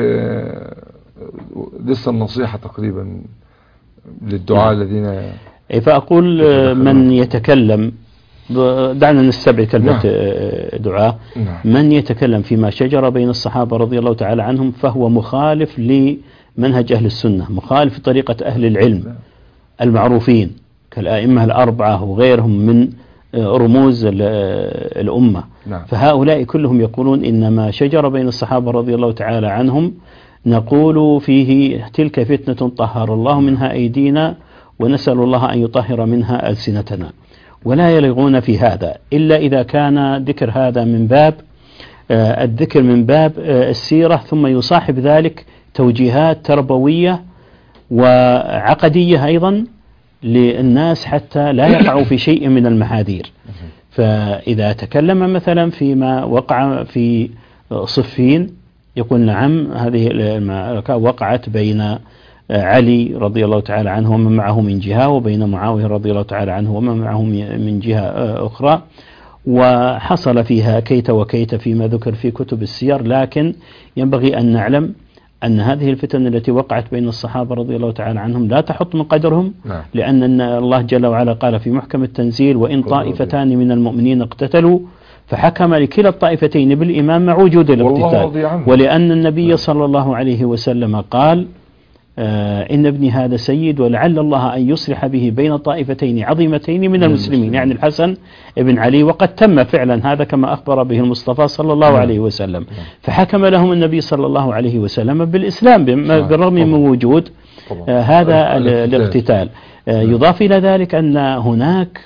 Speaker 1: لسه النصيحة تقريبا للدعاء الذين
Speaker 2: فأقول من يتكلم، دعنا نستبعد كلمة دعاء. من يتكلم فيما شجر بين الصحابة رضي الله تعالى عنهم فهو مخالف لمنهج أهل السنة، مخالف طريقة أهل العلم المعروفين كالأئمة الأربعة وغيرهم من رموز الأمة. فهؤلاء كلهم يقولون إن ما شجر بين الصحابة رضي الله تعالى عنهم نقول فيه تلك فتنة طهر الله منها أيدينا ونسأل الله أن يطهر منها ألسنتنا، ولا يلغون في هذا إلا إذا كان ذكر هذا من باب الذكر من باب السيرة، ثم يصاحب ذلك توجيهات تربوية وعقدية أيضا للناس حتى لا يقعوا في شيء من المحاذير. فإذا تكلم مثلا فيما وقع في صفين، يقول نعم هذه المعركة وقعت بين علي رضي الله تعالى عنه ومن معه من جهة، وبين معاوية رضي الله تعالى عنه ومن معه من جهة أخرى، وحصل فيها كيت وكيت فيما ذكر في كتب السير. لكن ينبغي أن نعلم أن هذه الفتن التي وقعت بين الصحابة رضي الله تعالى عنهم لا تحط من قدرهم، لأن الله جل وعلا قال في محكم التنزيل: وإن طائفتان من المؤمنين اقتتلوا فحكم لكلا الطائفتين بالإمام مع وجود الاقتتال، ولأن النبي صلى الله عليه وسلم قال: إن ابني هذا سيد ولعل الله أن يصلح به بين طائفتين عظيمتين من المسلمين، يعني الحسن ابن علي، وقد تم فعلا هذا كما أخبر به المصطفى صلى الله عليه وسلم. فحكم لهم النبي صلى الله عليه وسلم بالإسلام بالرغم من وجود هذا الاقتتال. يضاف إلى ذلك أن هناك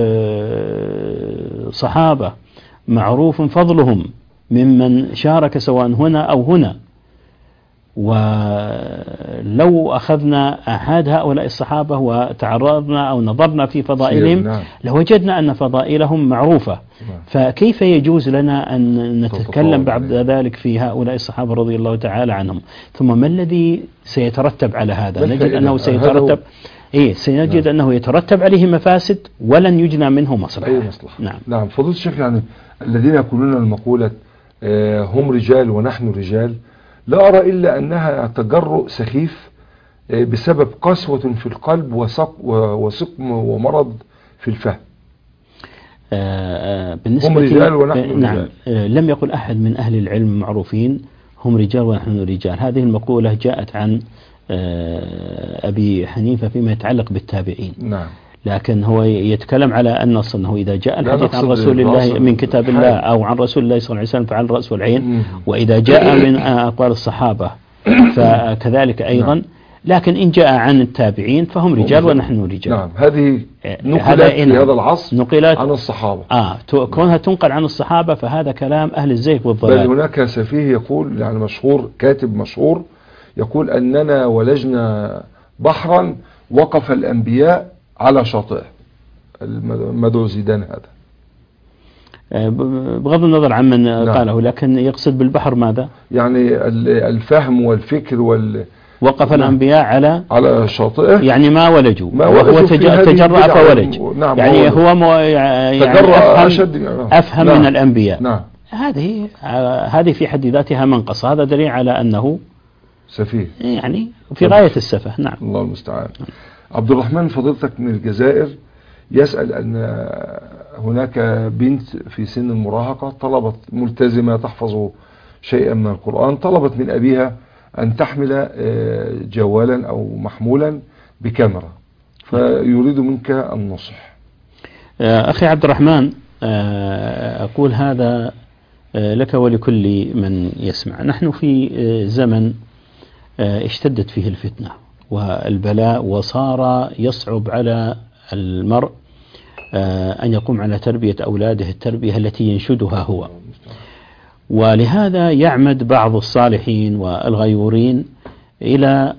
Speaker 2: صحابة معروف فضلهم ممن شارك سواء هنا أو هنا، ولو أخذنا أحد هؤلاء الصحابة وتعرضنا أو نظرنا في فضائلهم لوجدنا أن فضائلهم معروفة. فكيف يجوز لنا أن نتكلم بعد ذلك في هؤلاء الصحابة رضي الله تعالى عنهم؟ ثم ما الذي سيترتب على هذا؟ نجد أنه سيترتب سنجد أنه يترتب عليه مفاسد ولن يجنى منه مصلحة.
Speaker 1: نعم فضيلة الشيخ، يعني الذين يقولون المقولة هم رجال ونحن رجال، لا أرى إلا أنها تجرؤ سخيف بسبب قسوة في القلب وسقم ومرض في الفهم.
Speaker 2: بالنسبة
Speaker 1: هم رجال ونحن رجال.
Speaker 2: نعم، لم يقل أحد من أهل العلم معروفين هم رجال ونحن رجال. هذه المقولة جاءت عن أبي حنيفة فيما يتعلق بالتابعين.
Speaker 1: نعم.
Speaker 2: لكن هو يتكلم على النص، أنه إذا جاء الحديث عن رسول الله من كتاب الله أو عن رسول الله صلى الله عليه وسلم فعلى الرأس والعين، وإذا جاء من أقوال الصحابة فكذلك أيضا. لكن إن جاء عن التابعين فهم رجال ونحن رجال.
Speaker 1: نعم، هذه نقلت في هذا العصر نقلت عن الصحابة.
Speaker 2: كونها تنقل عن الصحابة فهذا كلام أهل الزيغ والضلال.
Speaker 1: بل هناك سفيه يقول، يعني مشهور، كاتب مشهور يقول: أننا ولجنا بحرا وقف الأنبياء على شاطئه. المدعو زيدان هذا،
Speaker 2: بغض النظر عن من قاله، لكن يقصد بالبحر ماذا؟
Speaker 1: يعني الفهم والفكر
Speaker 2: وقف الأنبياء
Speaker 1: على شاطئه،
Speaker 2: يعني ما ولجوا وهو تجرأ فولج. يعني هو أفهم من الأنبياء.
Speaker 1: نعم.
Speaker 2: هذه في حد ذاتها منقصة. هذا دليل على أنه
Speaker 1: سفيه،
Speaker 2: يعني في غاية السفه. نعم،
Speaker 1: الله المستعان. عبد الرحمن فضيلتك من الجزائر يسأل أن هناك بنت في سن المراهقة طلبت، ملتزمة تحفظ شيئا من القرآن، طلبت من أبيها أن تحمل جوالا أو محمولا بكاميرا، فيريد منك النصح.
Speaker 2: أخي عبد الرحمن، أقول هذا لك ولكل من يسمع. نحن في زمن اشتدت فيه الفتنة والبلاء، وصار يصعب على المرء أن يقوم على تربية أولاده التربية التي ينشدها هو، ولهذا يعمد بعض الصالحين والغيورين إلى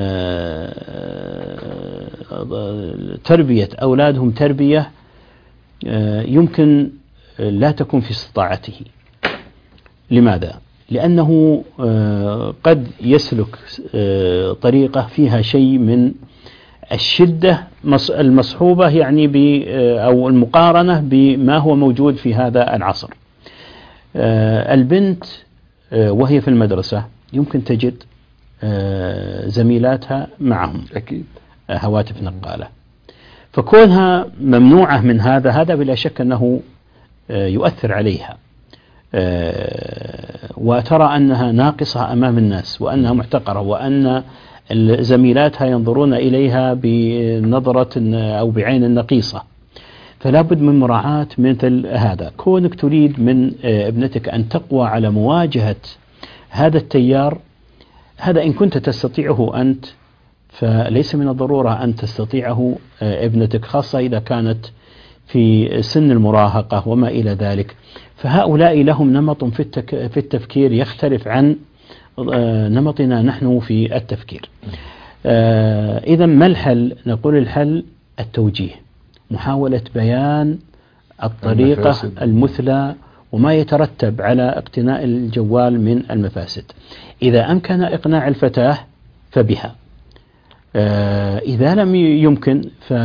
Speaker 2: تربية أولادهم تربية يمكن لا تكون في استطاعته. لماذا؟ لأنه قد يسلك طريقة فيها شيء من الشدة المصحوبة، يعني أو المقارنة بما هو موجود في هذا العصر. البنت وهي في المدرسة يمكن تجد زميلاتها معهم
Speaker 1: أكيد
Speaker 2: هواتف نقالة، فكونها ممنوعة من هذا بلا شك أنه يؤثر عليها، وترى أنها ناقصة أمام الناس، وأنها محتقرة، وأن زميلاتها ينظرون إليها بنظرة أو بعين نقيصة. فلا بد من مراعاة مثل هذا. كونك تريد من ابنتك أن تقوى على مواجهة هذا التيار، هذا إن كنت تستطيعه أنت، فليس من الضرورة أن تستطيعه ابنتك، خاصة إذا كانت في سن المراهقة وما إلى ذلك. فهؤلاء لهم نمط في التفكير يختلف عن نمطنا نحن في التفكير. إذا ما الحل؟ نقول الحل التوجيه، محاولة بيان الطريقة المثلى وما يترتب على اقتناء الجوال من المفاسد. إذا أمكن إقناع الفتاة فبها، إذا لم يمكن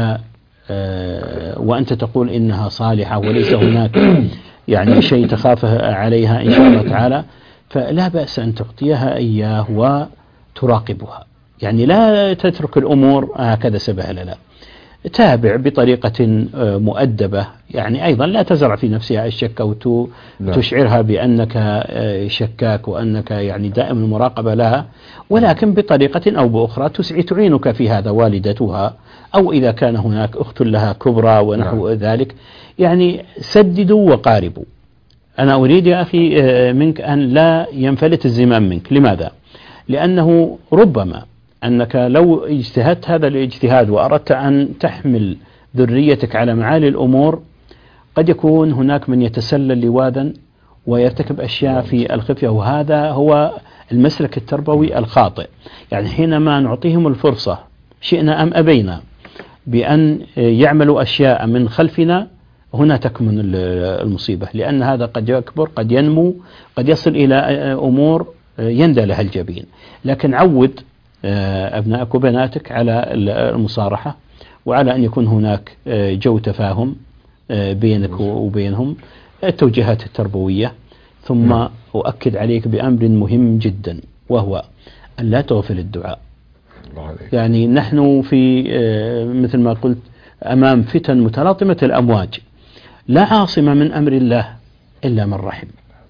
Speaker 2: وأنت تقول إنها صالحة وليس هناك يعني شيء تخافه عليها إن شاء الله تعالى، فلا بأس أن تعطيها إياه وتراقبها، يعني لا تترك الأمور هكذا سبهلة، لا، تابع بطريقة مؤدبة، يعني أيضا لا تزرع في نفسها الشك أو تشعرها بأنك شكاك وأنك يعني دائما المراقبة لها، ولكن بطريقة أو بأخرى تعينك في هذا والدتها، أو إذا كان هناك أخت لها كبرى ونحو ذلك، يعني سددوا وقاربوا. أنا أريد يا أخي منك أن لا ينفلت الزمام منك. لماذا؟ لأنه ربما أنك لو اجتهدت هذا الاجتهاد وأردت أن تحمل ذريتك على معالي الأمور، قد يكون هناك من يتسلل لواذا ويرتكب أشياء في الخفية، وهذا هو المسلك التربوي الخاطئ. يعني حينما نعطيهم الفرصة شئنا أم أبينا بأن يعملوا أشياء من خلفنا، هنا تكمن المصيبة، لأن هذا قد يكبر، قد ينمو، قد يصل إلى أمور يندى لها الجبين. لكن عود أبنائك وبناتك على المصارحة، وعلى أن يكون هناك جو تفاهم بينك وبينهم، التوجيهات التربوية. ثم أؤكد عليك بأمر مهم جدا، وهو أن لا تغفل الدعاء. يعني نحن في مثل ما قلت أمام فتن متلاطمة الأمواج، لا عاصم من أمر الله إلا من رحم.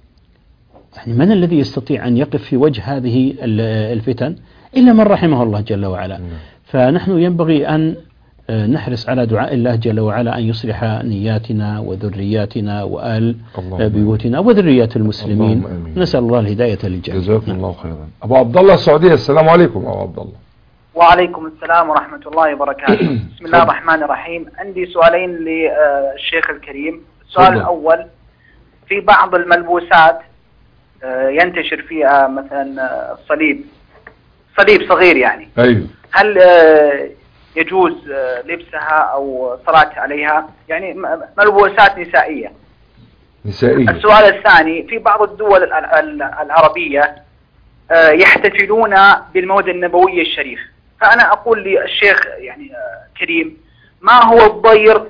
Speaker 2: يعني من الذي يستطيع أن يقف في وجه هذه الفتن إلا من رحمه الله جل وعلا. فنحن ينبغي أن نحرص على دعاء الله جل وعلا أن يصلح نياتنا وذرياتنا وآل بيوتنا وذريات المسلمين. نسأل الله الهداية للجميع.
Speaker 1: جزاكم الله خيرا. أبو عبد الله السعودية، السلام عليكم. أبو عبد الله.
Speaker 10: وعليكم السلام ورحمة الله وبركاته. بسم الله الرحمن الرحيم. عندي سؤالين للشيخ الكريم. السؤال الأول، في بعض الملبوسات ينتشر فيها مثلا صليب صغير يعني،
Speaker 1: أيوه،
Speaker 10: هل يجوز لبسها أو صلاة عليها؟ يعني ملبوسات نسائية. السؤال الثاني، في بعض الدول العربية يحتفلون بالمولد النبوي الشريف، فأنا أقول للشيخ يعني كريم، ما هو الضير،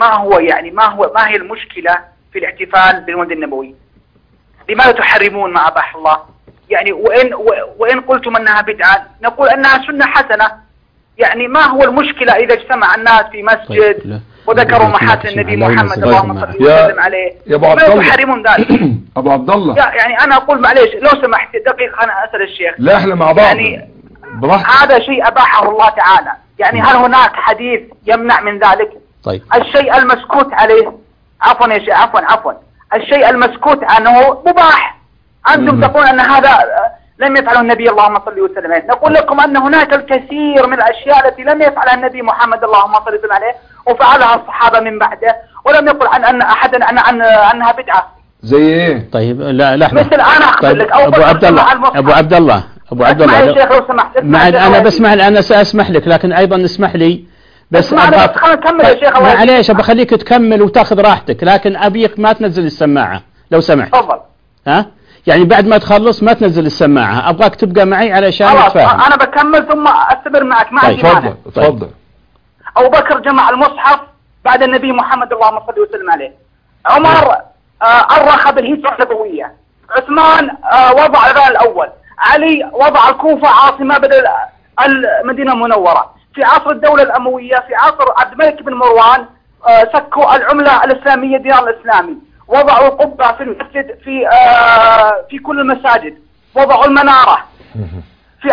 Speaker 10: ما هي المشكلة في الاحتفال بالمولد النبوي؟ لماذا تحرمون ما أباح الله؟ يعني وإن قلتم أنها بدعة نقول أنها سنة حسنة. يعني ما هو المشكلة إذا اجتمع الناس في مسجد وذكروا محاسن النبي محمد اللهم صل وسلم عليه؟ لماذا تحرمون ذلك؟
Speaker 1: أبو عبد الله،
Speaker 10: يعني أنا أقول معليش لو سمحت دقيقة أنا أسأل الشيخ.
Speaker 1: لا احنا مع بعض
Speaker 10: يعني هذا شيء أباحه الله تعالى، يعني هل هناك حديث يمنع من ذلك؟
Speaker 2: طيب.
Speaker 10: الشيء المسكوت عليه، عفوا يا شيخ، عفوا الشيء المسكوت عنه مباح. أنتم تقولون أن هذا لم يفعله النبي اللهم صل وسلم عليه، نقول لكم أن هناك الكثير من الأشياء التي لم يفعلها النبي محمد اللهم صل وسلم عليه وفعلها الصحابة من بعده، ولم يقل عن أن أحدا عنها بدعة.
Speaker 1: زي إيه؟
Speaker 2: طيب لا لحظة.
Speaker 10: مثل أنا أقول لك
Speaker 2: أبو عبد الله
Speaker 10: معي الشيخ لو سمحت.
Speaker 2: أنا بسمع، أنا سأسمح لك، لكن أيضا اسمح لي بس
Speaker 10: كمل يا شيخ.
Speaker 2: معليش بخليك تكمل وتاخذ راحتك، لكن أبيك ما تنزل السماعة لو سمحت.
Speaker 10: تفضل.
Speaker 2: ها؟ يعني بعد ما تخلص ما تنزل السماعة، أبغاك تبقى معي علشان نتفاهم.
Speaker 10: أنا بكمل ثم أستمر معك. ما عندي مانع.
Speaker 1: تفضل.
Speaker 10: أبو بكر جمع المصحف بعد النبي محمد اللهم صل وسلم عليه. عمر أرخ بالهجرة النبوية. عثمان وضع الباب الأول. علي وضع الكوفة عاصمة بدل المدينة المنورة. في عصر الدولة الأموية، في عصر عبد الملك بن مروان سكوا العملة الإسلامية الدينار الإسلامي، وضعوا القبة في المسجد في كل المساجد، وضعوا المنارة. في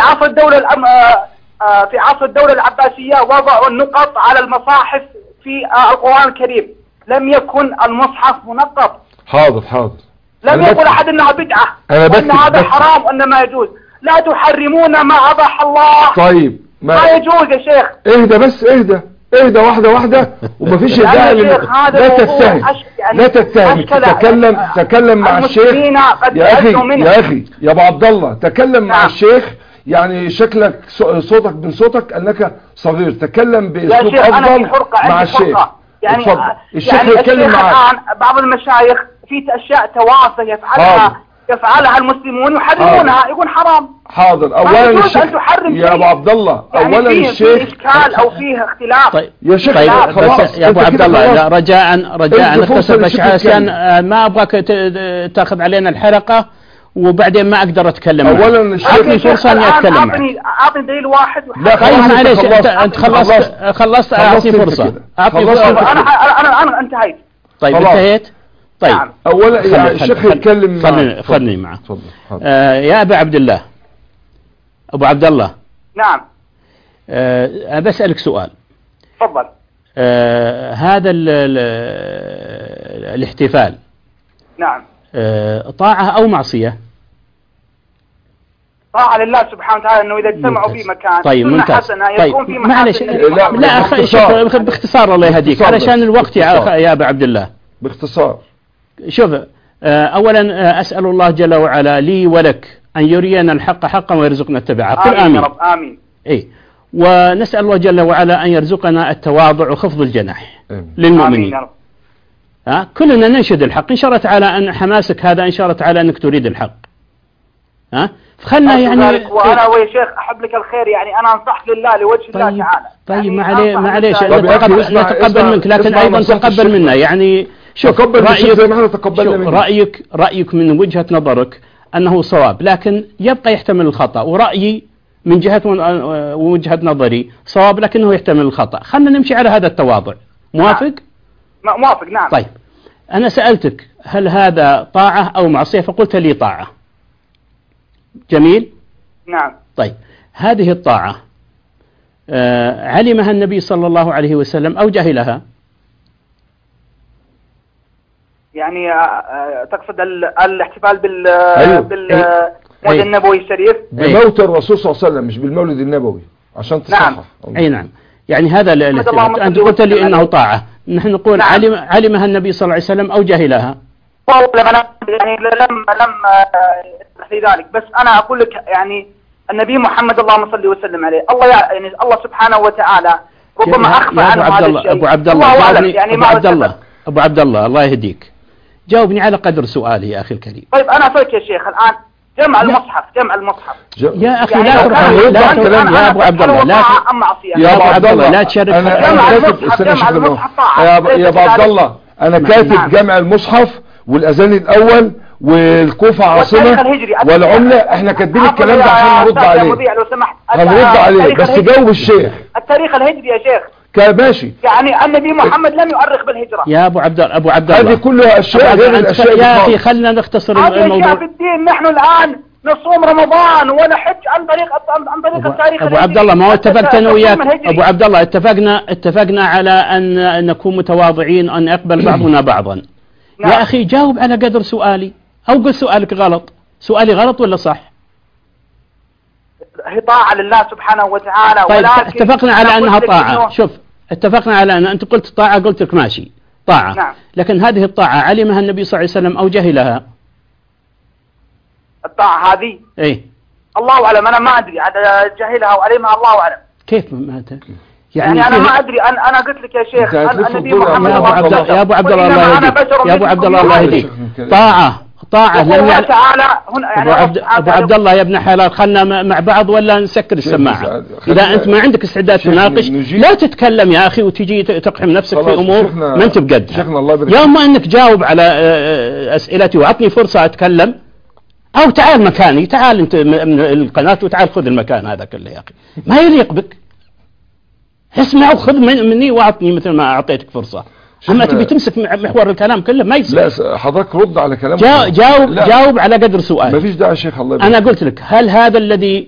Speaker 10: عصر الدولة العباسية وضعوا النقط على المصاحف في القرآن الكريم. لم يكن المصحف منقط.
Speaker 1: حاضر.
Speaker 10: لم يقل أحد أنها بدعة وأن هذا حرام وأن ما يجوز. لا تحرمون ما أباح الله.
Speaker 1: طيب
Speaker 10: ما يجوز يا شيخ.
Speaker 1: اهدى بس، اهدى واحدة ومفيش داعي. لا تتهم. تكلم مع الشيخ يا أخي يا أبو عبد الله، تكلم مع الشيخ. يعني شكلك صوتك من صوتك أنك صغير، تكلم بأسلوب أفضل مع الشيخ.
Speaker 10: يعني
Speaker 1: الشيخ يتكلم معك.
Speaker 10: بعض المشايخ في أشياء توافه يفعلها المسلمون يحرمونها يكون حرام.
Speaker 1: حاضر. اولا الشيخ يا ابو عبد الله،
Speaker 10: يعني
Speaker 1: اولا
Speaker 10: فيه
Speaker 1: الشيخ
Speaker 10: اشكال او فيه اختلاف.
Speaker 2: طيب
Speaker 1: يا شيخ
Speaker 2: خلاص يا ابو عبد الله، لا رجاء اختصر بس عشان ما ابغاك تاخذ علينا الحلقه وبعدين ما اقدر اتكلم.
Speaker 1: اولا الشيخ
Speaker 2: اعطني فرصه اني اتكلم
Speaker 10: اعطني دليل واحد.
Speaker 2: طيب معليش انت خلصت اعطني فرصه.
Speaker 10: انا انتهيت.
Speaker 2: طيب انتهيت. طيب
Speaker 10: نعم.
Speaker 1: اولا يعني الشيخ يتكلم.
Speaker 2: خلني معه. يا ابا عبد الله، ابو عبد الله.
Speaker 10: نعم.
Speaker 2: أنا بسألك سؤال.
Speaker 10: تفضل.
Speaker 2: هذا الاحتفال
Speaker 10: نعم
Speaker 2: طاعة أو معصية؟
Speaker 10: طاعة لله سبحانه وتعالى، انه اذا اجتمعوا في مكان
Speaker 2: طيب ممتاز.
Speaker 10: يكون في
Speaker 2: معلش لا باختصار الله يهديك علشان الوقت يا ابا عبد الله.
Speaker 1: باختصار.
Speaker 2: شوف اولا اسال الله جل وعلا لي ولك ان يرينا الحق حقا ويرزقنا اتباعه. قل امين
Speaker 10: يا رب. امين.
Speaker 2: اي ونسال الله جل وعلا ان يرزقنا التواضع وخفض الجناح للمؤمنين.
Speaker 10: امين يا رب.
Speaker 2: كلنا ننشد الحق ان شاء الله تعالى، ان حماسك هذا ان شاء الله تعالى انك تريد الحق. فخلنا يعني
Speaker 10: وانا ويا شيخ احب لك الخير، يعني انا انصحك لله لوجه الله تعالى.
Speaker 2: طيب معليش نتقبل منك، لكن ايضا تقبل منا. يعني شوف رأيك من وجهة نظرك انه صواب، لكن يبقى يحتمل الخطأ، ورأيي من جهة وجهة نظري صواب لكنه يحتمل الخطأ. خلنا نمشي على هذا التواضع. موافق؟
Speaker 10: موافق. نعم.
Speaker 2: طيب انا سألتك هل هذا طاعة او معصية، فقلت لي طاعة. جميل.
Speaker 10: نعم.
Speaker 2: طيب هذه الطاعة علمها النبي صلى الله عليه وسلم أو جهلها؟
Speaker 10: يعني تقصد الاحتفال بالمولد النبوي الشريف،
Speaker 1: بموت الرسول صلى الله عليه وسلم، مش بالمولد النبوي عشان تصحح.
Speaker 10: نعم.
Speaker 2: أي نعم. يعني هذا الاحتفال أنت قلت لي إنه طاعة، نحن نقول نعم. علمها النبي صلى الله عليه وسلم أو جهلها؟
Speaker 10: يعني لم لذلك، بس انا اقول لك يعني النبي محمد اللهم صل وسلم عليه، الله يعني الله سبحانه وتعالى ربما اخفى عنه هذا الشيء.
Speaker 2: ابو عبد الله يعني ابو عبد الله الله يهديك، جاوبني على قدر سؤالي يا اخي الكريم.
Speaker 10: طيب انا اسالك يا شيخ الان جمع المصحف
Speaker 2: يا اخي لا تروح يا ابو عبد الله، لا يا ابو عبد الله لا تشرك.
Speaker 1: يا ابو عبد الله انا كاتب جمع المصحف والاذان الاول والكوفة عاصمة والعملة، احنا كاتبين الكلام ده عشان نرد عليه. هنرد عليه بس جاوب الشيخ.
Speaker 10: التاريخ الهجري يا شيخ.
Speaker 1: ماشي.
Speaker 10: يعني النبي محمد لم يؤرخ بالهجرة
Speaker 2: يا ابو عبد الله.
Speaker 1: هذه كلها اشياء غير الاشياء.
Speaker 2: يا اخي خلنا نختصر الموضوع.
Speaker 10: هذه اشياء في الدين. نحن الان نصوم رمضان ونحج عن طريق التاريخ.
Speaker 2: ابو عبد الله ما هو اتفقت انا وياك ابو عبد الله، اتفقنا على ان نكون متواضعين، ان يقبل بعضنا بعضا.
Speaker 10: نعم.
Speaker 2: يا اخي جاوب على قدر سؤالي، او قل سؤالك غلط. سؤالي غلط ولا صح؟
Speaker 10: هي طاعة لله سبحانه وتعالى.
Speaker 2: طيب اتفقنا على انها طاعة. شوف اتفقنا على انت قلت طاعة، قلت لك ماشي طاعة.
Speaker 10: نعم.
Speaker 2: لكن هذه الطاعة علمها النبي صلى الله عليه وسلم او جهلها؟
Speaker 10: الطاعة هذه
Speaker 2: ايه
Speaker 10: الله اعلم، انا ما ادري جهلها وعلمها الله اعلم.
Speaker 2: كيف ما
Speaker 10: يعني انا ما ادري. انا قلت لك يا شيخ النبي محمد
Speaker 2: يا ابو عبد الله الله يهديك، يا ابو عبد الله الله يهديك. طاعة لم
Speaker 10: يعلم تعالى
Speaker 2: ابو عبد الله يا ابن حلال، خلنا مع بعض ولا نسكر السماعة. اذا انت ما عندك استعداد تناقش لا تتكلم يا اخي وتجي تقحم نفسك في امور ما انت بقدها. يا اما انك جاوب على اسئلتي واعطني فرصة اتكلم، او تعال مكاني، تعال انت من القناة وتعال خذ المكان هذا كله. يا اخي ما يليق بك، اسمع وخذ مني واعطني مثل ما اعطيتك فرصة. اما تبي تمسك محور الكلام كله ما يصير.
Speaker 1: لا حضرتك رد على كلام
Speaker 2: جاوب على قدر سؤال.
Speaker 1: ما فيش داعي يا شيخ. الله يبارك.
Speaker 2: انا قلت لك هل هذا الذي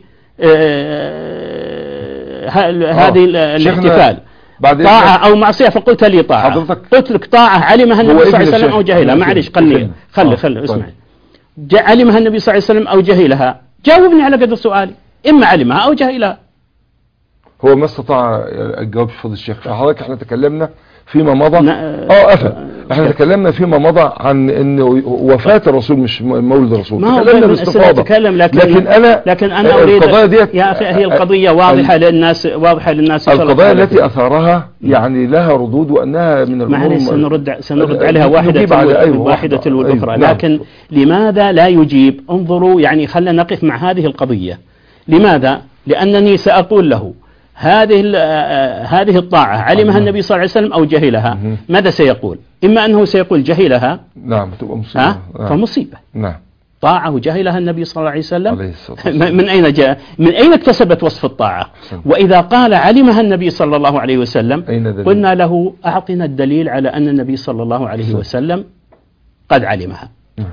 Speaker 2: هذه الاحتفال طاعة او معصية؟ فقلت لي طاعة.
Speaker 1: حضرتك
Speaker 2: قلت لك طاعة علمها النبي صلى الله عليه وسلم او جهلها. معليش خلي اسمع. علمها النبي صلى الله عليه وسلم او جهلها؟ جاوبني على قدر سؤالي، اما علمها او جهلها.
Speaker 1: هو ما استطاع الجواب. فضل الشيخ حضرتك احنا تكلمنا فيما مضى احنا تكلمنا فيما مضى عن ان وفاة الرسول مش مولد الرسول، تكلمنا باستفاضة.
Speaker 2: لكن انا اريد يا اخي هي القضية واضحة للناس،
Speaker 1: القضايا التي اثارها يعني لها ردود، وانها من
Speaker 2: الامور سنرد عليها واحدة والاخرى. لكن لماذا لا يجيب؟ انظروا يعني خلينا نقف مع هذه القضية. لماذا؟ لانني ساقول له هذه الطاعة علمها النبي صلى الله عليه وسلم أو جهلها؟ ماذا سيقول؟ إما أنه سيقول جهلها،
Speaker 1: نعم، تبقى مصيبة،
Speaker 2: فمصيبة.
Speaker 1: نعم،
Speaker 2: طاعة جهلها النبي صلى الله عليه وسلم، من أين جاء؟ من أين اكتسبت وصف الطاعة؟ وإذا قال علمها النبي صلى الله عليه وسلم قلنا له أعطنا الدليل على أن النبي صلى الله عليه وسلم قد علمها.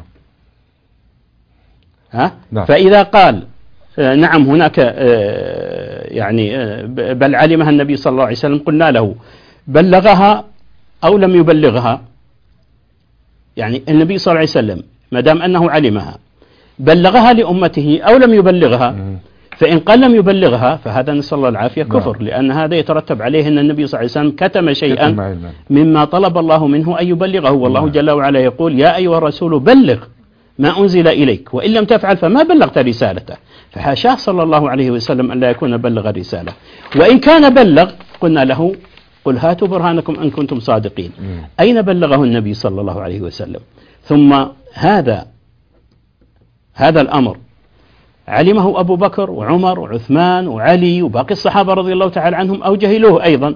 Speaker 1: نعم.
Speaker 2: فإذا قال نعم هناك يعني بل علمها النبي صلى الله عليه وسلم، قلنا له بلغها أو لم يبلغها؟ يعني النبي صلى الله عليه وسلم ما دام أنه علمها بلغها لأمته أو لم يبلغها؟ فإن قال لم يبلغها فهذا نسأل الله العافية كفر، لأن هذا يترتب عليه أن النبي صلى الله عليه وسلم كتم شيئا مما طلب الله منه أن يبلغه، والله جل وعلا يقول يا أيها الرسول بلغ ما أنزل إليك وإن لم تفعل فما بلغت رسالته. فحاشاه صلى الله عليه وسلم أن لا يكون بلغ الرسالة. وإن كان بلغ قلنا له قل هاتوا برهانكم إن كنتم صادقين. أين بلغه النبي صلى الله عليه وسلم؟ ثم هذا الأمر علمه أبو بكر وعمر وعثمان وعلي وباقي الصحابة رضي الله تعالى عنهم أو جهلوه أيضا.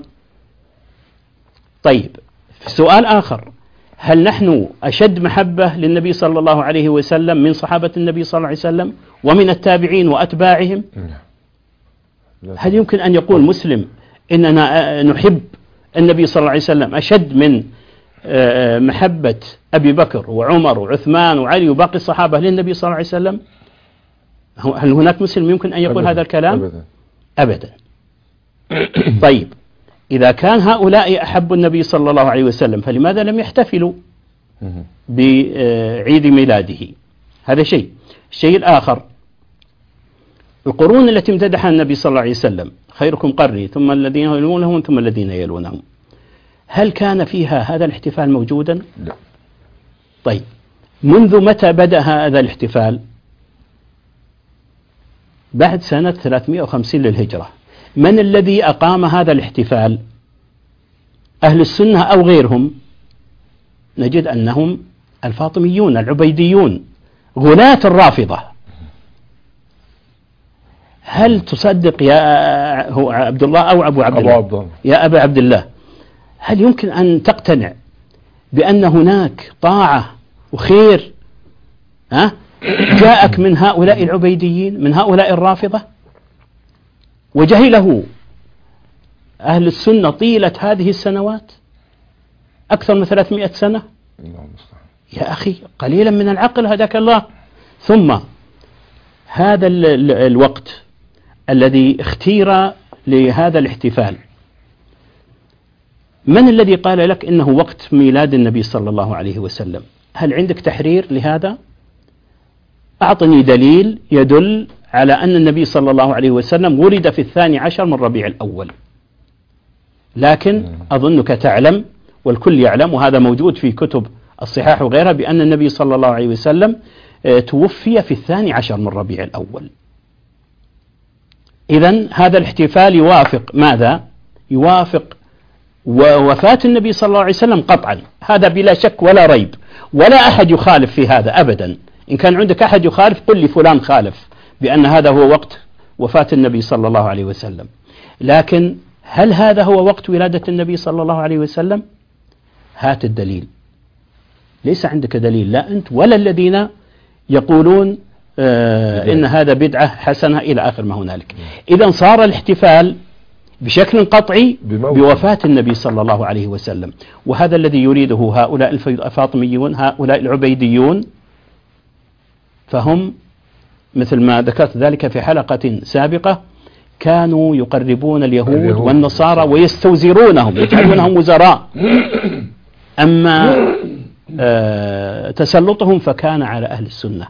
Speaker 2: طيب سؤال آخر، هل نحن أشد محبة للنبي صلى الله عليه وسلم من صحابة النبي صلى الله عليه وسلم ومن التابعين وأتباعهم؟ هل يمكن أن يقول مسلم إننا نحب النبي صلى الله عليه وسلم أشد من محبة أبي بكر وعمر وعثمان وعلي وباقي الصحابة للنبي صلى الله عليه وسلم؟ هل هناك مسلم يمكن أن يقول هذا الكلام؟ أبدا. طيب إذا كان هؤلاء أحب النبي صلى الله عليه وسلم فلماذا لم يحتفلوا بعيد ميلاده؟ هذا شيء. الشيء الآخر، القرون التي امتدحها النبي صلى الله عليه وسلم خيركم قرني ثم الذين يلونهم ثم الذين يلونهم، هل كان فيها هذا الاحتفال موجودا؟
Speaker 1: لا.
Speaker 2: طيب منذ متى بدأ هذا الاحتفال؟ بعد سنة 350 للهجرة. من الذي أقام هذا الاحتفال؟ أهل السنة أو غيرهم؟ نجد أنهم الفاطميون العبيديون غلاة الرافضة. هل تصدق يا هو عبد الله أو أبو عبد الله؟ يا أبا عبد الله، هل يمكن أن تقتنع بأن هناك طاعة وخير جاءك من هؤلاء العبيديين من هؤلاء الرافضة وجهله أهل السنة طيلة هذه السنوات أكثر من 300 سنة؟ يا أخي قليلا من العقل هداك الله. ثم هذا الوقت الذي اختير لهذا الاحتفال، من الذي قال لك إنه وقت ميلاد النبي صلى الله عليه وسلم؟ هل عندك تحرير لهذا؟ أعطني دليل يدل على أن النبي صلى الله عليه وسلم ولد في 12 من ربيع الأول. لكن أظنك تعلم والكل يعلم وهذا موجود في كتب الصحاح وغيرها بأن النبي صلى الله عليه وسلم توفي في 12 من ربيع الأول. إذن هذا الاحتفال يوافق ماذا؟ يوافق ووفاة النبي صلى الله عليه وسلم قطعا، هذا بلا شك ولا ريب، ولا أحد يخالف في هذا أبدا. إن كان عندك أحد يخالف قل لي فلان خالف بأن هذا هو وقت وفاة النبي صلى الله عليه وسلم. لكن هل هذا هو وقت ولادة النبي صلى الله عليه وسلم؟ هات الدليل. ليس عندك دليل، لا أنت ولا الذين يقولون إن هذا بدعة حسنة إلى آخر ما هنالك. إذن صار الاحتفال بشكل قطعي بوفاة النبي صلى الله عليه وسلم، وهذا الذي يريده هؤلاء الفاطميون هؤلاء العبيديون. فهم مثل ما ذكرت ذلك في حلقة سابقة كانوا يقربون اليهود والنصارى ويستوزرونهم يجعلونهم وزراء، أما تسلطهم فكان على أهل السنة.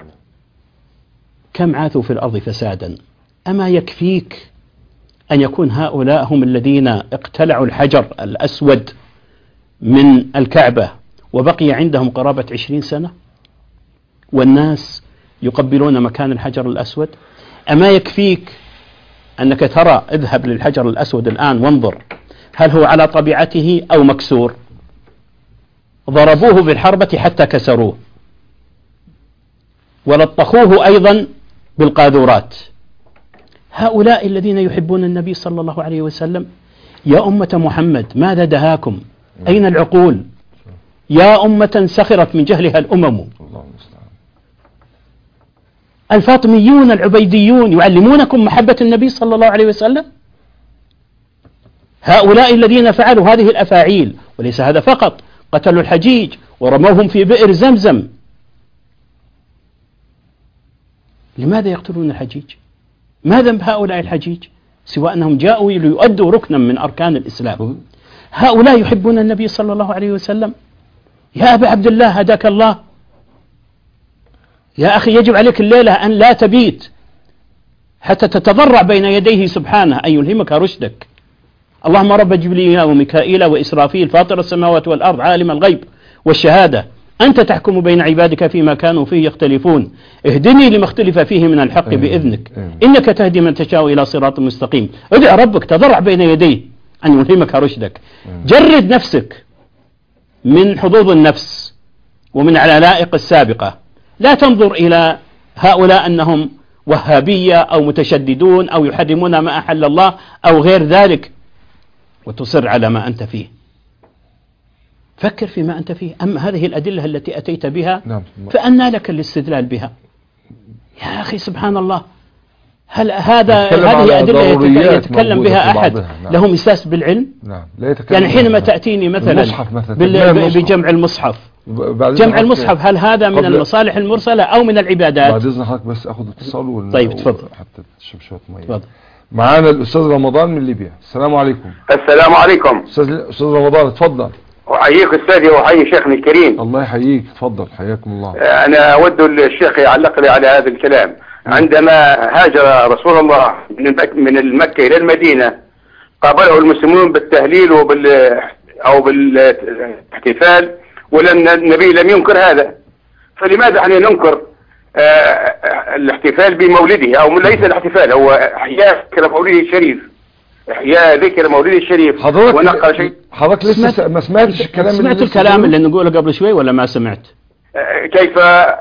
Speaker 2: كم عاثوا في الأرض فسادا، أما يكفيك أن يكون هؤلاء هم الذين اقتلعوا الحجر الأسود من الكعبة وبقي عندهم قرابة 20 سنة والناس يقبلون مكان الحجر الأسود؟ أما يكفيك أنك ترى اذهب للحجر الأسود الآن وانظر هل هو على طبيعته أو مكسور؟ ضربوه بالحربة حتى كسروه ولطخوه أيضا بالقاذورات. هؤلاء الذين يحبون النبي صلى الله عليه وسلم يا أمة محمد ماذا دهاكم؟ أين العقول؟ يا أمة سخرت من جهلها الأمم. الفاطميون العبيديون يعلمونكم محبة النبي صلى الله عليه وسلم؟ هؤلاء الذين فعلوا هذه الأفاعيل، وليس هذا فقط، قتلوا الحجيج ورموهم في بئر زمزم. لماذا يقتلون الحجيج؟ ما ذنب هؤلاء الحجيج سوى أنهم جاءوا ليؤدوا ركنا من أركان الإسلام؟ هؤلاء يحبون النبي صلى الله عليه وسلم. يا أبا عبد الله هداك الله، يا أخي يجب عليك الليلة أن لا تبيت حتى تتضرع بين يديه سبحانه أن يلهمك رشدك. اللهم رب جبريل وميكائيل وإسرافيل فاطر السماوات والأرض عالم الغيب والشهادة أنت تحكم بين عبادك فيما كانوا فيه يختلفون اهدني لما اختلف فيه من الحق بإذنك إنك تهدي من تشاء إلى صراط مستقيم. ادع ربك، تضرع بين يديه أن يلهمك رشدك. جرد نفسك من حظوظ النفس ومن العلائق السابقة. لا تنظر إلى هؤلاء أنهم وهابية أو متشددون أو يحرمون ما أحل الله أو غير ذلك وتصر على ما أنت فيه. فكر فيما أنت فيه. أما هذه الأدلة التي أتيت بها فأنى لك الاستدلال بها؟ يا أخي سبحان الله، هل هذه أدلة يتكلم بها أحد له مساس بالعلم؟ يعني حينما تأتيني مثلا بجمع المصحف، جمع المصحف هل هذا من المصالح المرسلة أو من العبادات؟
Speaker 1: بعد إذن حضرتك بس أخذ اتصال
Speaker 2: طيب تفضل.
Speaker 1: حتى تشرب شوية مية. معانا الأستاذ رمضان من ليبيا. السلام عليكم.
Speaker 11: السلام عليكم.
Speaker 1: أستاذ رمضان اتفضل.
Speaker 11: أحييك أستاذي وأحيي شيخنا الكريم.
Speaker 1: الله يحييك، اتفضل حياكم الله.
Speaker 11: أنا أود الشيخ يعلق لي على هذا الكلام. عندما هاجر رسول الله من المكة إلى المدينة قابله المسلمون بالتهليل أو بالاحتفال، ولم النبي لم ينكر هذا. فلماذا احنا ننكر الاحتفال بمولده؟ أو ليس الاحتفال، هو إحياء ذكر مولده الشريف، إحياء ذكر مولده الشريف. ونقل شيء.
Speaker 1: حضرتك لسه ما سمعتش الكلام
Speaker 2: سمعت الكلام اللي نقوله قبل شوي ولا ما سمعت؟
Speaker 11: كيف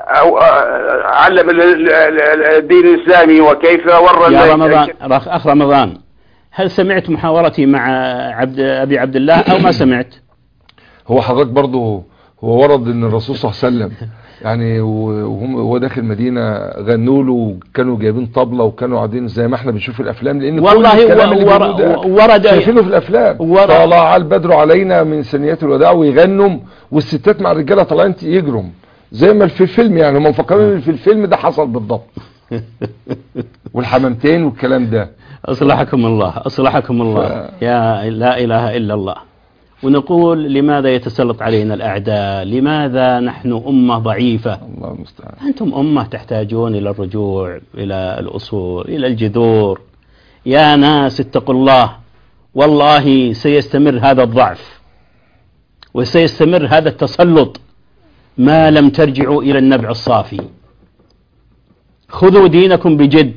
Speaker 11: علم الدين الإسلامي وكيف ورى
Speaker 2: يا رمضان أخ رمضان، هل سمعت محاورتي مع أبي عبد الله أو ما سمعت؟
Speaker 1: هو حضرتك برضه هو ورد ان الرسول صلى الله عليه وسلم يعني وهو داخل المدينة غنوا له وكانوا جايبين طبلة وكانوا قاعدين زي ما احنا بنشوف الافلام، لان
Speaker 2: والله ورد
Speaker 1: شايفينه في الافلام طلع البدر علينا من ثنيات الوداع ويغنوا والستات مع الرجاله طالعين يجروا زي ما في الفيلم. يعني هم مفكرين ان في الفيلم ده حصل بالضبط. والحمامتين والكلام ده.
Speaker 2: اصلحكم الله اصلحكم الله. يا لا اله الا الله. ونقول لماذا يتسلط علينا الأعداء؟ لماذا نحن أمة ضعيفة؟
Speaker 1: الله المستعان.
Speaker 2: أنتم أمة تحتاجون إلى الرجوع إلى الأصول إلى الجذور. يا ناس اتقوا الله، والله سيستمر هذا الضعف وسيستمر هذا التسلط ما لم ترجعوا إلى النبع الصافي. خذوا دينكم بجد.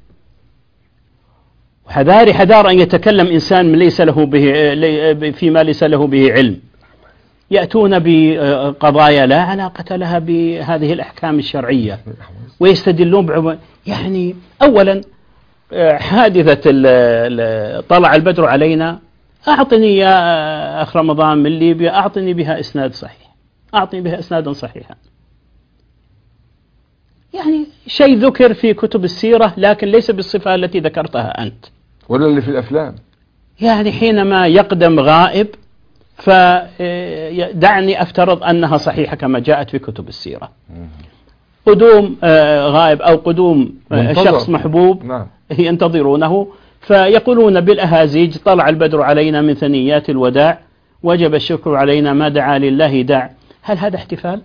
Speaker 2: حذار أن يتكلم إنسان من ليس له به فيما ليس له به علم. يأتون بقضايا لا علاقة لها بهذه الأحكام الشرعية ويستدلون يعني أولا حادثة طلع البدر علينا، أعطني يا أخ رمضان من ليبيا أعطني بها إسناد صحيح، أعطني بها إسنادا صحيحا. يعني شيء ذكر في كتب السيرة لكن ليس بالصفة التي ذكرتها أنت
Speaker 1: ولا اللي في الأفلام.
Speaker 2: يعني حينما يقدم غائب فدعني أفترض أنها صحيحة كما جاءت في كتب السيرة. قدوم غائب أو قدوم شخص محبوب
Speaker 1: نعم.
Speaker 2: ينتظرونه فيقولون بالأهازيج طلع البدر علينا من ثنيات الوداع وجب الشكر علينا ما دعا لله داع. هل هذا احتفال؟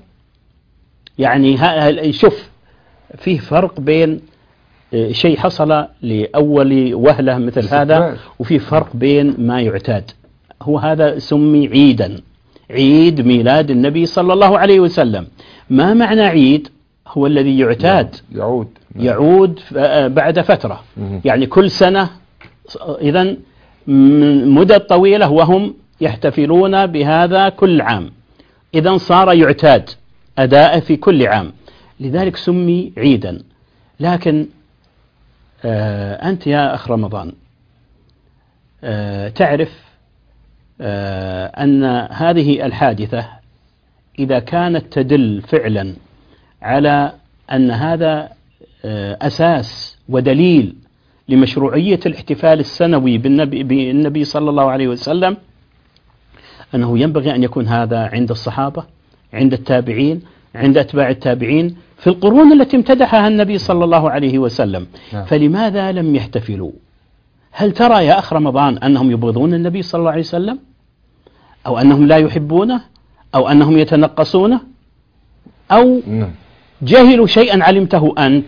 Speaker 2: يعني شوف فيه فرق بين شيء حصل لأول وهلة مثل هذا وفي فرق بين ما يعتاد. هو هذا سمي عيدا. عيد ميلاد النبي صلى الله عليه وسلم. ما معنى عيد؟ هو الذي يعتاد يعود بعد فترة، يعني كل سنة، إذن مدة طويلة وهم يحتفلون بهذا كل عام، إذن صار يعتاد أداء في كل عام، لذلك سمي عيدا. لكن أنت يا أخ رمضان تعرف أن هذه الحادثة إذا كانت تدل فعلا على أن هذا أساس ودليل لمشروعية الاحتفال السنوي بالنبي صلى الله عليه وسلم، أنه ينبغي أن يكون هذا عند الصحابة، عند التابعين، عند أتباع التابعين في القرون التي امتدحها النبي صلى الله عليه وسلم. فلماذا لم يحتفلوا؟ هل ترى يا أخ رمضان أنهم يبغضون النبي صلى الله عليه وسلم، أو أنهم لا يحبونه، أو أنهم يتنقصونه، أو جهلوا شيئا علمته أنت؟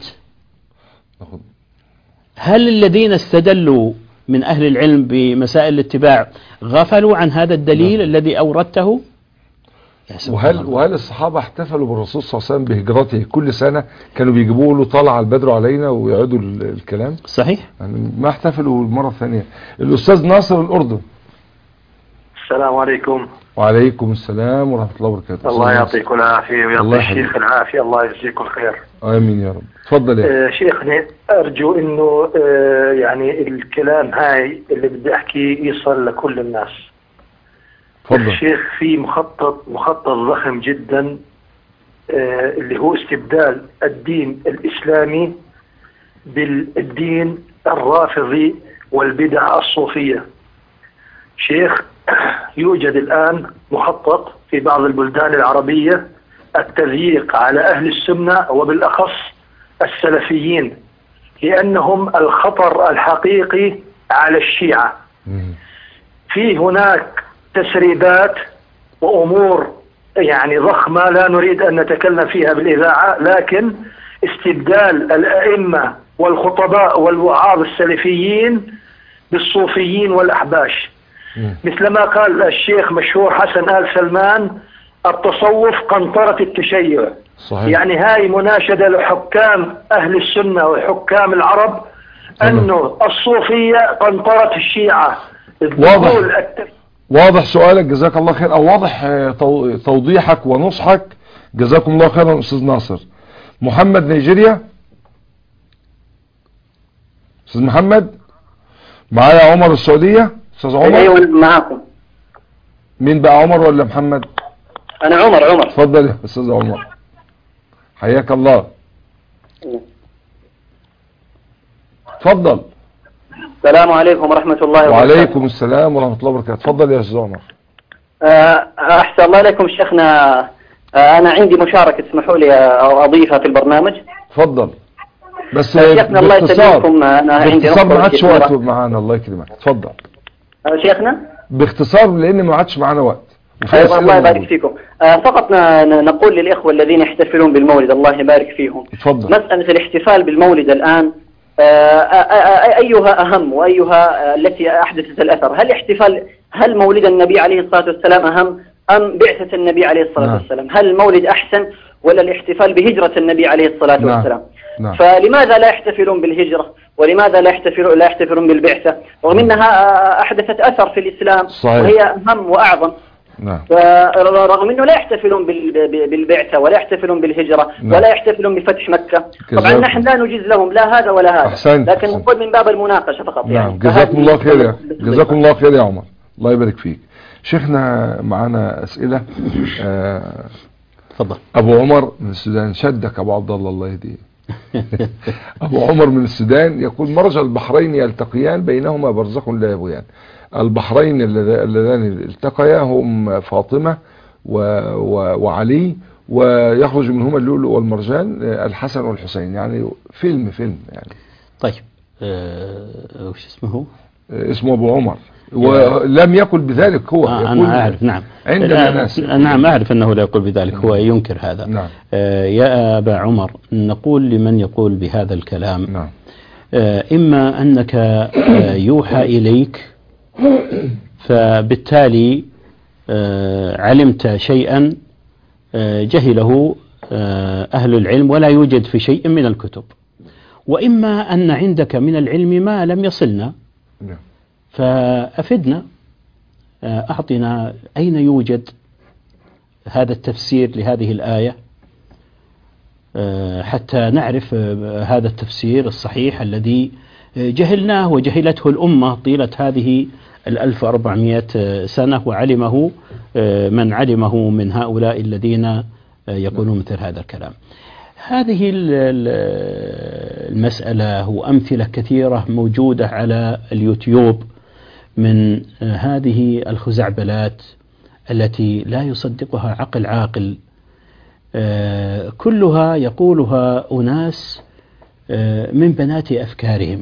Speaker 2: هل الذين استدلوا من أهل العلم بمسائل الاتباع غفلوا عن هذا الدليل الذي أوردته؟
Speaker 1: وهل الصحابة احتفلوا بالرسول صلى الله عليه وسلم بهجرته كل سنة؟ كانوا بيجيبوا له طلع البدر علينا ويعيدوا الكلام؟
Speaker 2: صحيح.
Speaker 1: يعني ما احتفلوا المرة الثانية. الأستاذ ناصر الأردن.
Speaker 12: السلام عليكم.
Speaker 1: وعليكم السلام ورحمة الله وبركاته.
Speaker 12: الله يعطيكم العافية ويعطي الشيخ العافية، الله يجزيكم الخير.
Speaker 1: آمين يا رب. تفضل يا
Speaker 12: شيخنا، أرجو إنه يعني الكلام هاي اللي بدي أحكي يصل لكل الناس.
Speaker 1: تفضل.
Speaker 12: الشيخ في مخطط ضخم جدا اللي هو استبدال الدين الإسلامي بالدين الرافضي والبدع الصوفية. شيخ، يوجد الآن مخطط في بعض البلدان العربية التضييق على أهل السنة وبالأخص السلفيين، لأنهم الخطر الحقيقي على الشيعة. في هناك تسريبات وأمور يعني ضخمة لا نريد أن نتكلم فيها بالإذاعة، لكن استبدال الأئمة والخطباء والوعاظ السلفيين بالصوفيين والأحباش، مثل ما قال الشيخ مشهور حسن آل سلمان: التصوف قنطرة التشيع. صحيح. يعني هاي مناشدة لحكام أهل السنة وحكام العرب أنه الصوفية قنطرة الشيعة.
Speaker 1: واضح سؤالك، جزاك الله خير، أو واضح توضيحك ونصحك، جزاكم الله خيرا أستاذ ناصر. محمد نيجيريا. أستاذ محمد معايا. عمر السعودية. أستاذ عمر.
Speaker 13: أيوة معاكم.
Speaker 1: مين بقى، عمر ولا محمد؟
Speaker 13: أنا عمر.
Speaker 1: تفضل يا أستاذ عمر، حياك الله. تفضل.
Speaker 13: السلام عليكم ورحمة الله وبركاته.
Speaker 1: وعليكم السلام ورحمة الله وبركاته. تفضل يا أستاذ عمر.
Speaker 13: أحسن الله عليكم شيخنا. أنا عندي مشاركة، اسمحوا لي أضيفها في البرنامج.
Speaker 1: تفضل. بس
Speaker 13: شيخنا الله يسلمكم، أنا عندي
Speaker 1: باختصار، ما عادش وقت معانا، الله يكرمك. تفضل
Speaker 13: شيخنا
Speaker 1: باختصار لأن ما عادش معانا وقت.
Speaker 13: الله يبارك فيكم. فقط نقول للإخوة الذين يحتفلون بالمولد الله يبارك فيهم.
Speaker 1: تفضل.
Speaker 13: مسألة الاحتفال بالمولد الآن أيها أهم وأيها التي أحدثت الأثر؟ هل مولد النبي عليه الصلاة والسلام أهم أم بعثة النبي عليه الصلاة والسلام؟ هل المولد أحسن ولا الاحتفال بهجرة النبي عليه الصلاة والسلام؟ فلماذا لا يحتفلون بالهجرة ولماذا لا يحتفلون بالبعثة رغم أنها أحدثت أثر في الإسلام؟ صحيح. وهي أهم وأعظم. رغم أنه لا يحتفلون بالبعثة ولا يحتفلون بالهجرة ولا يحتفلون بفتح مكة. طبعا نحن لا نجيز لهم لا هذا ولا هذا، لكن نقول من باب المناقشة فقط. يعني
Speaker 1: جزاكم الله خير جزاكم الله خير يا عمر، الله يبارك فيك. شيخنا معنا أسئلة.
Speaker 2: تفضل.
Speaker 1: أبو عمر من السودان، شدك أبو عبد الله، الله يهديه. أبو عمر من السودان يقول: مرج البحرين يلتقيان بينهما برزخ لا يبغيان. البحرين اللذان التقيا هم فاطمة وعلي، ويخرج منهما اللؤلؤ والمرجان، الحسن والحسين، يعني فيلم يعني.
Speaker 2: طيب وش اسمه؟
Speaker 1: اسمه أبو عمر، ولم يقل بذلك هو.
Speaker 2: أنا أعرف. نعم.
Speaker 1: عندنا ناس.
Speaker 2: نعم أعرف أنه لا يقول بذلك، هو ينكر هذا.
Speaker 1: نعم.
Speaker 2: يا أبا عمر، نقول لمن يقول بهذا الكلام:
Speaker 1: نعم.
Speaker 2: إما أنك يوحى إليك فبالتالي علمت شيئا جهله أهل العلم ولا يوجد في شيء من الكتب، وإما أن عندك من العلم ما لم يصلنا فأفدنا، أعطنا أين يوجد هذا التفسير لهذه الآية حتى نعرف هذا التفسير الصحيح الذي جهلناه وجهلته الأمة طيلة هذه 1400 سنة، وعلمه من علمه من هؤلاء الذين يقولون مثل هذا الكلام. هذه المسألة وأمثلة كثيرة موجودة على اليوتيوب من هذه الخزعبلات التي لا يصدقها عقل عاقل، كلها يقولها أناس من بنات أفكارهم،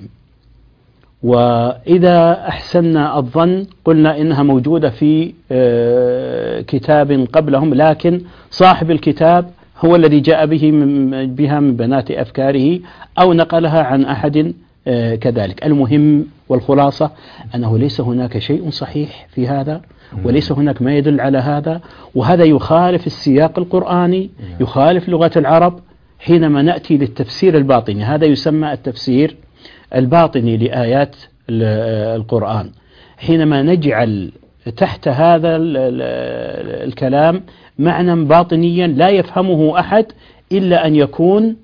Speaker 2: وإذا أحسننا الظن قلنا إنها موجودة في كتاب قبلهم، لكن صاحب الكتاب هو الذي جاء بها من بنات أفكاره أو نقلها عن أحد كذلك. المهم والخلاصة أنه ليس هناك شيء صحيح في هذا، وليس هناك ما يدل على هذا، وهذا يخالف السياق القرآني، يخالف لغة العرب. حينما نأتي للتفسير الباطني، هذا يسمى التفسير الباطني لآيات القرآن، حينما نجعل تحت هذا الكلام معنى باطنيا لا يفهمه أحد إلا أن يكون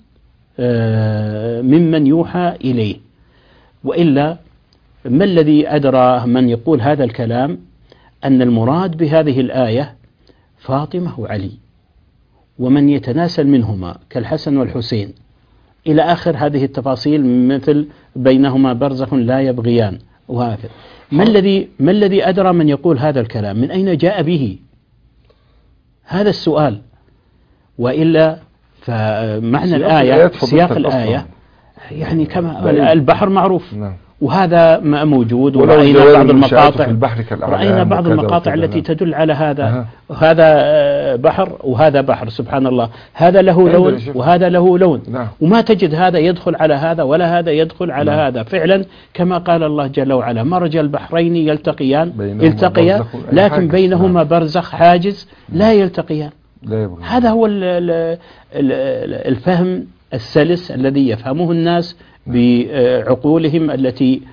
Speaker 2: ممن يوحى إليه، وإلا ما الذي أدرى من يقول هذا الكلام أن المراد بهذه الآية فاطمة وعلي ومن يتناسل منهما كالحسن والحسين إلى آخر هذه التفاصيل، مثل بينهما برزخ لا يبغيان وهكذا. ما الذي أدرى من يقول هذا الكلام؟ من أين جاء به؟ هذا السؤال. وإلا فمعنى الآية سياق الآية يعني كما البحر معروف، وهذا ما موجود، ورأينا بعض المقاطع التي تدل على هذا. هذا بحر وهذا بحر، سبحان الله، هذا له لون وهذا له لون، وما تجد هذا يدخل على هذا ولا هذا يدخل على هذا. فعلا كما قال الله جل وعلا: مرج البحرين يلتقيان لكن بينهما برزخ حاجز لا يلتقيان. هذا هو الفهم السلس الذي يفهمه الناس بعقولهم التي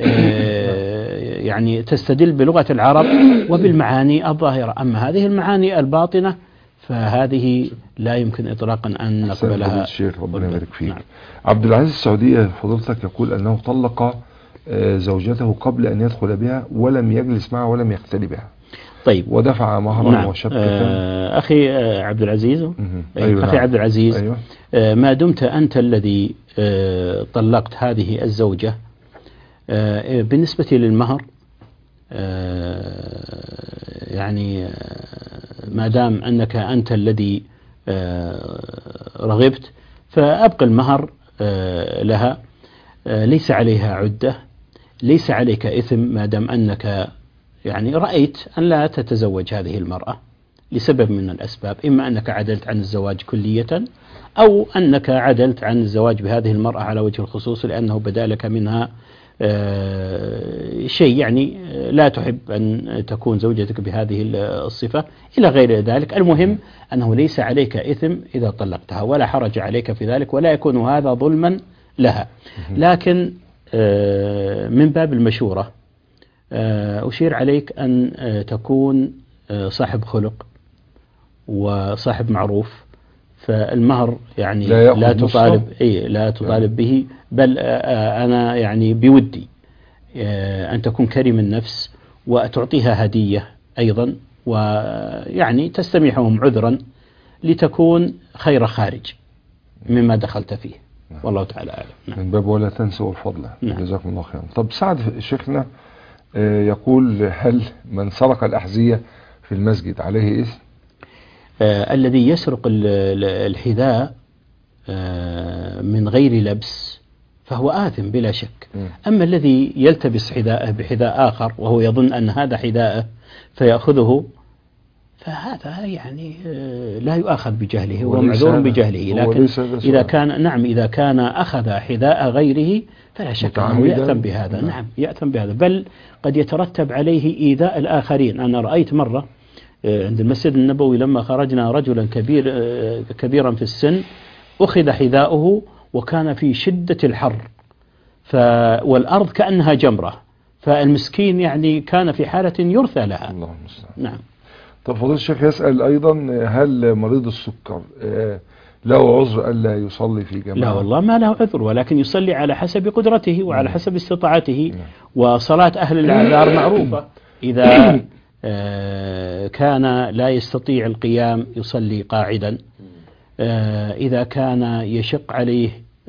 Speaker 2: يعني تستدل بلغة العرب وبالمعاني الظاهرة. أما هذه المعاني الباطنة فهذه لا يمكن إطلاقا أن نقبلها.
Speaker 1: الشيخ ربنا يبارك فيك. نعم. عبد العزيز السعودية فضلتك يقول أنه طلق زوجته قبل أن يدخل بها ولم يجلس معها ولم يختلي بها.
Speaker 2: طيب.
Speaker 1: ودفع مهرا. نعم. وشبكة.
Speaker 2: أخي عبد العزيز. أيوة. أخي عبد العزيز. أيوة. ما دمت أنت الذي طلقت هذه الزوجة، بالنسبة للمهر يعني ما دام أنك أنت الذي رغبت فأبقى المهر لها، ليس عليها عدة، ليس عليك إثم ما دام أنك يعني رأيت أن لا تتزوج هذه المرأة لسبب من الأسباب، إما أنك عدلت عن الزواج كلية أو أنك عدلت عن الزواج بهذه المرأة على وجه الخصوص لأنه بدا لك منها شيء يعني لا تحب أن تكون زوجتك بهذه الصفة إلى غير ذلك. المهم أنه ليس عليك إثم إذا طلقتها ولا حرج عليك في ذلك، ولا يكون هذا ظلما لها. لكن من باب المشورة أشير عليك أن تكون صاحب خلق وصاحب معروف، فالمهر يعني لا تطالب به، بل أنا يعني بودي أن تكون كريم النفس وتعطيها هدية أيضا، ويعني تستميحهم عذرا لتكون خير خارج مما دخلت فيه. والله تعالى أعلم.
Speaker 1: من باب ولا تنسوا الفضل. جزاكم الله خيرا. طب سعد شيخنا يقول: هل من سرق الأحذية في المسجد عليه إثم؟
Speaker 2: الذي يسرق الحذاء من غير لبس فهو آثم بلا شك. أما الذي يلتبس حذاءه بحذاء آخر وهو يظن أن هذا حذاءه فيأخذه، فهذا يعني لا يؤاخذ بجهله، هو معذور بجهله. لكن إذا كان أخذ حذاء غيره فلا شك أنه يأثم بهذا. نعم يأثم بهذا، بل قد يترتب عليه إيذاء الآخرين. أنا رأيت مرة عند المسجد النبوي لما خرجنا رجلا كبيرا في السن أخذ حذاؤه وكان في شدة الحر والأرض كأنها جمرة، فالمسكين يعني كان في حالة يرثى لها.
Speaker 1: الله المستعان.
Speaker 2: نعم.
Speaker 1: طب فضيلة الشيخ يسأل أيضا هل مريض السكر له عذر ألا يصلي في جماعة؟
Speaker 2: لا والله ما له عذر، ولكن يصلي على حسب قدرته وعلى حسب استطاعته. وصلاة أهل الأعذار معروفة، إذا كان لا يستطيع القيام يصلي قاعدا، إذا كان يشق عليه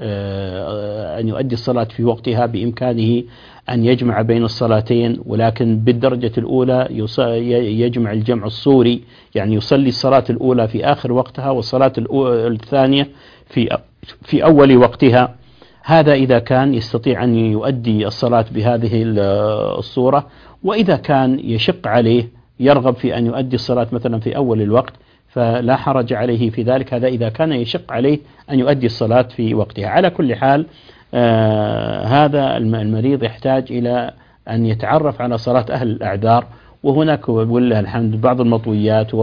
Speaker 2: أن يؤدي الصلاة في وقتها بإمكانه أن يجمع بين الصلاتين، ولكن بالدرجة الأولى يجمع الجمع الصوري، يعني يصلي الصلاة الأولى في آخر وقتها والصلاة الثانية في أول وقتها. هذا إذا كان يستطيع أن يؤدي الصلاة بهذه الصورة. وإذا كان يشق عليه يرغب في أن يؤدي الصلاة مثلا في أول الوقت فلا حرج عليه في ذلك، هذا إذا كان يشق عليه أن يؤدي الصلاة في وقتها. على كل حال هذا المريض يحتاج إلى أن يتعرف على صلاة أهل الأعذار، وهناك ولله الحمد بعض المطويات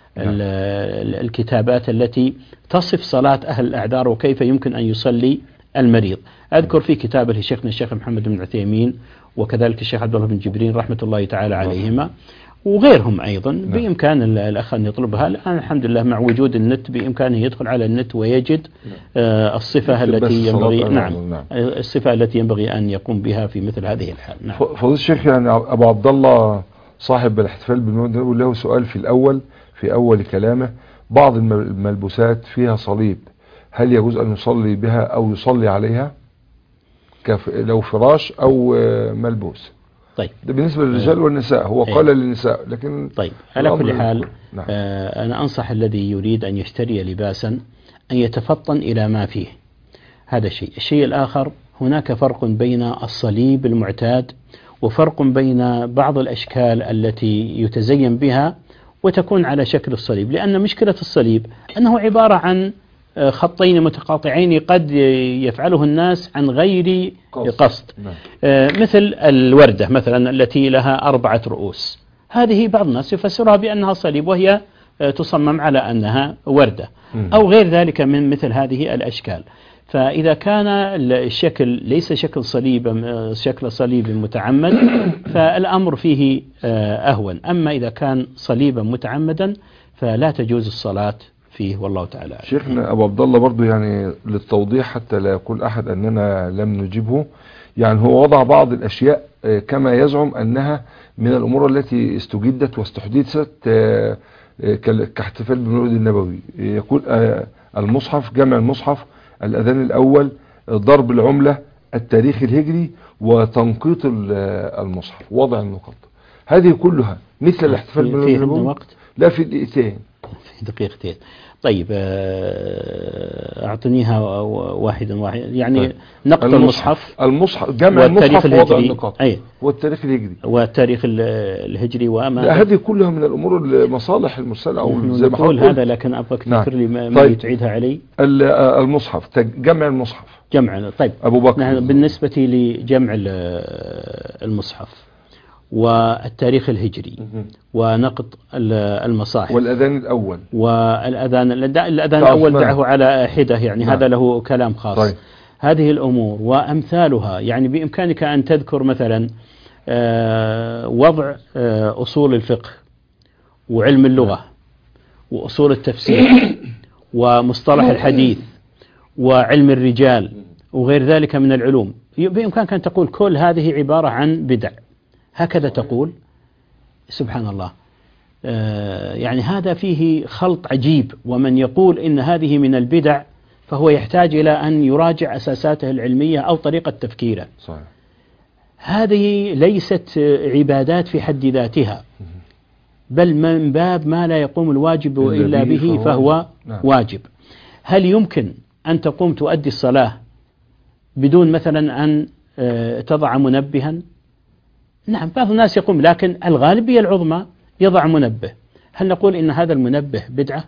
Speaker 2: والكتابات التي تصف صلاة أهل الأعذار وكيف يمكن أن يصلي المريض. أذكر في كتاب لشيخنا الشيخ محمد بن عثيمين وكذلك الشيخ عبد الله بن جبرين رحمة الله تعالى عليهما وغيرهم أيضا، بإمكان الأخ أن يطلبها. الآن الحمد لله مع وجود النت بإمكانه يدخل على النت ويجد الصفة التي ينبغي الصفة التي ينبغي أن يقوم بها في مثل هذه الحال. نعم.
Speaker 1: فضيلة الشيخ، يعني أبو عبد الله صاحب الاحتفال بالمولد يقول له سؤال في أول كلامه: بعض الملبوسات فيها صليب، هل يجوز أن يصلي بها أو يصلي عليها لو فراش أو ملبوس؟
Speaker 2: طيب،
Speaker 1: ده بالنسبة للرجال والنساء، هو قال للنساء، لكن
Speaker 2: طيب على كل حال أنا أنصح الذي يريد أن يشتري لباسا أن يتفطن إلى ما فيه. هذا شيء. الشيء الآخر، هناك فرق بين الصليب المعتاد وفرق بين بعض الأشكال التي يتزين بها وتكون على شكل الصليب، لأن مشكلة الصليب أنه عبارة عن خطين متقاطعين قد يفعله الناس عن غير قصد. مثل الوردة مثلا التي لها 4 رؤوس، هذه بعض الناس يفسرها بأنها صليب وهي تصمم على أنها وردة، أو غير ذلك من مثل هذه الأشكال. فإذا كان الشكل ليس شكل صليب متعمد فالأمر فيه أهون، أما إذا كان صليبا متعمدا فلا تجوز الصلاة فيه، والله تعالى.
Speaker 1: شيخنا أبو عبد الله برضو يعني للتوضيح حتى لا يقول أحد أننا لم نجيبه، يعني هو وضع بعض الأشياء كما يزعم أنها من الأمور التي استجدت واستحدثت كاحتفال بالمولد النبوي. يقول المصحف، جمع المصحف، الأذان الأول، ضرب العملة، التاريخ الهجري، وتنقيط المصحف، وضع النقط، هذه كلها مثل الاحتفال بالمولد النبوي. لا، في دقيقتين.
Speaker 2: طيب أعطنيها واحد يعني نقط المصحف
Speaker 1: جمع المصحف ووضع النقاط والتاريخ الهجري
Speaker 2: الهجري وما
Speaker 1: هذه كلها من الأمور المصالح المرسلة أو
Speaker 2: زي ما نقول هذا، لكن أبغاك تذكر لي ما
Speaker 1: طيب.
Speaker 2: يتعيدها علي.
Speaker 1: المصحف، جمع المصحف،
Speaker 2: طيب
Speaker 1: أبو بكر.
Speaker 2: بالنسبة لجمع المصحف والتاريخ الهجري ونقط المصاحف
Speaker 1: والأذان الأول
Speaker 2: الأذان الأول دعه على حدة، يعني هذا له كلام خاص.
Speaker 1: طيب.
Speaker 2: هذه الأمور وأمثالها، يعني بإمكانك أن تذكر مثلا وضع أصول الفقه وعلم اللغة وأصول التفسير ومصطلح الحديث وعلم الرجال وغير ذلك من العلوم. بإمكانك أن تقول كل هذه عبارة عن بدع، هكذا تقول. سبحان الله. يعني هذا فيه خلط عجيب، ومن يقول إن هذه من البدع فهو يحتاج إلى أن يراجع أساساته العلمية أو طريقة تفكيره.
Speaker 1: صحيح.
Speaker 2: هذه ليست عبادات في حد ذاتها، بل من باب ما لا يقوم الواجب إلا به فهو واجب. هل يمكن أن تقوم تؤدي الصلاة بدون مثلا أن تضع منبها؟ نعم، بعض الناس يقوم، لكن الغالبية العظمى يضع منبه. هل نقول إن هذا المنبه بدعة؟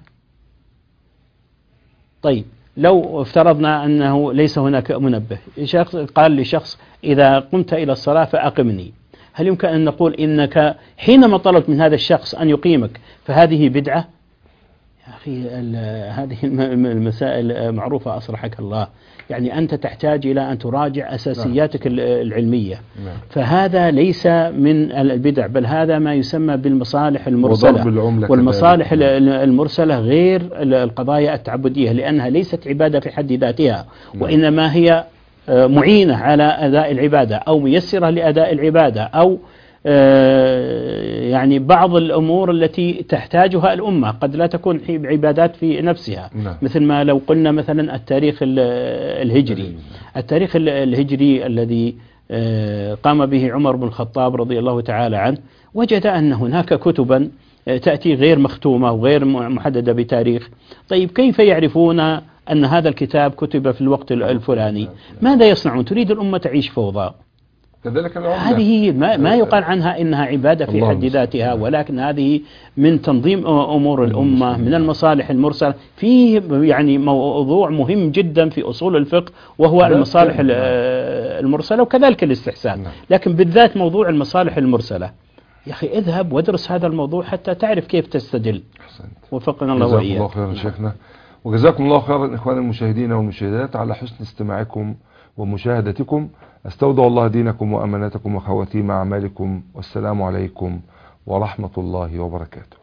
Speaker 2: طيب لو افترضنا أنه ليس هناك منبه، شخص قال لشخص إذا قمت إلى الصلاة فأقمني، هل يمكن أن نقول إنك حينما طلبت من هذا الشخص أن يقيمك فهذه بدعة؟ يا أخي هذه المسائل معروفة أصلحك الله. يعني أنت تحتاج إلى أن تراجع أساسياتك العلمية. فهذا ليس من البدع، بل هذا ما يسمى بالمصالح المرسلة، والمصالح المرسلة غير القضايا التعبدية، لأنها ليست عبادة في حد ذاتها، وإنما هي معينة على أداء العبادة أو ميسرة لأداء العبادة، أو يعني بعض الأمور التي تحتاجها الأمة قد لا تكون عبادات في نفسها. مثل ما لو قلنا مثلا التاريخ الهجري، التاريخ الهجري الذي قام به عمر بن الخطاب رضي الله تعالى عنه، وجد أن هناك كتبا تأتي غير مختومة وغير محددة بتاريخ. طيب كيف يعرفون أن هذا الكتاب كتب في الوقت الفلاني؟ ماذا يصنعون؟ تريد الأمة تعيش فوضى. هذه ما يقال عنها إنها عبادة في حد ذاتها، ولكن هذه من تنظيم أمور الأمة، من المصالح المرسلة. فيه يعني موضوع مهم جدا في أصول الفقه وهو المصالح المرسلة، وكذلك الاستحسان، لكن بالذات موضوع المصالح المرسلة. يا أخي اذهب وادرس هذا الموضوع حتى تعرف كيف تستدل. وفقنا الله وإياك.
Speaker 1: جزاكم الله خيرا شيخنا، وجزاكم الله خيرا إخوان المشاهدين والمشاهدات على حسن استماعكم ومشاهدتكم. استودع الله دينكم وأماناتكم وخواتيم أعمالكم، والسلام عليكم ورحمة الله وبركاته.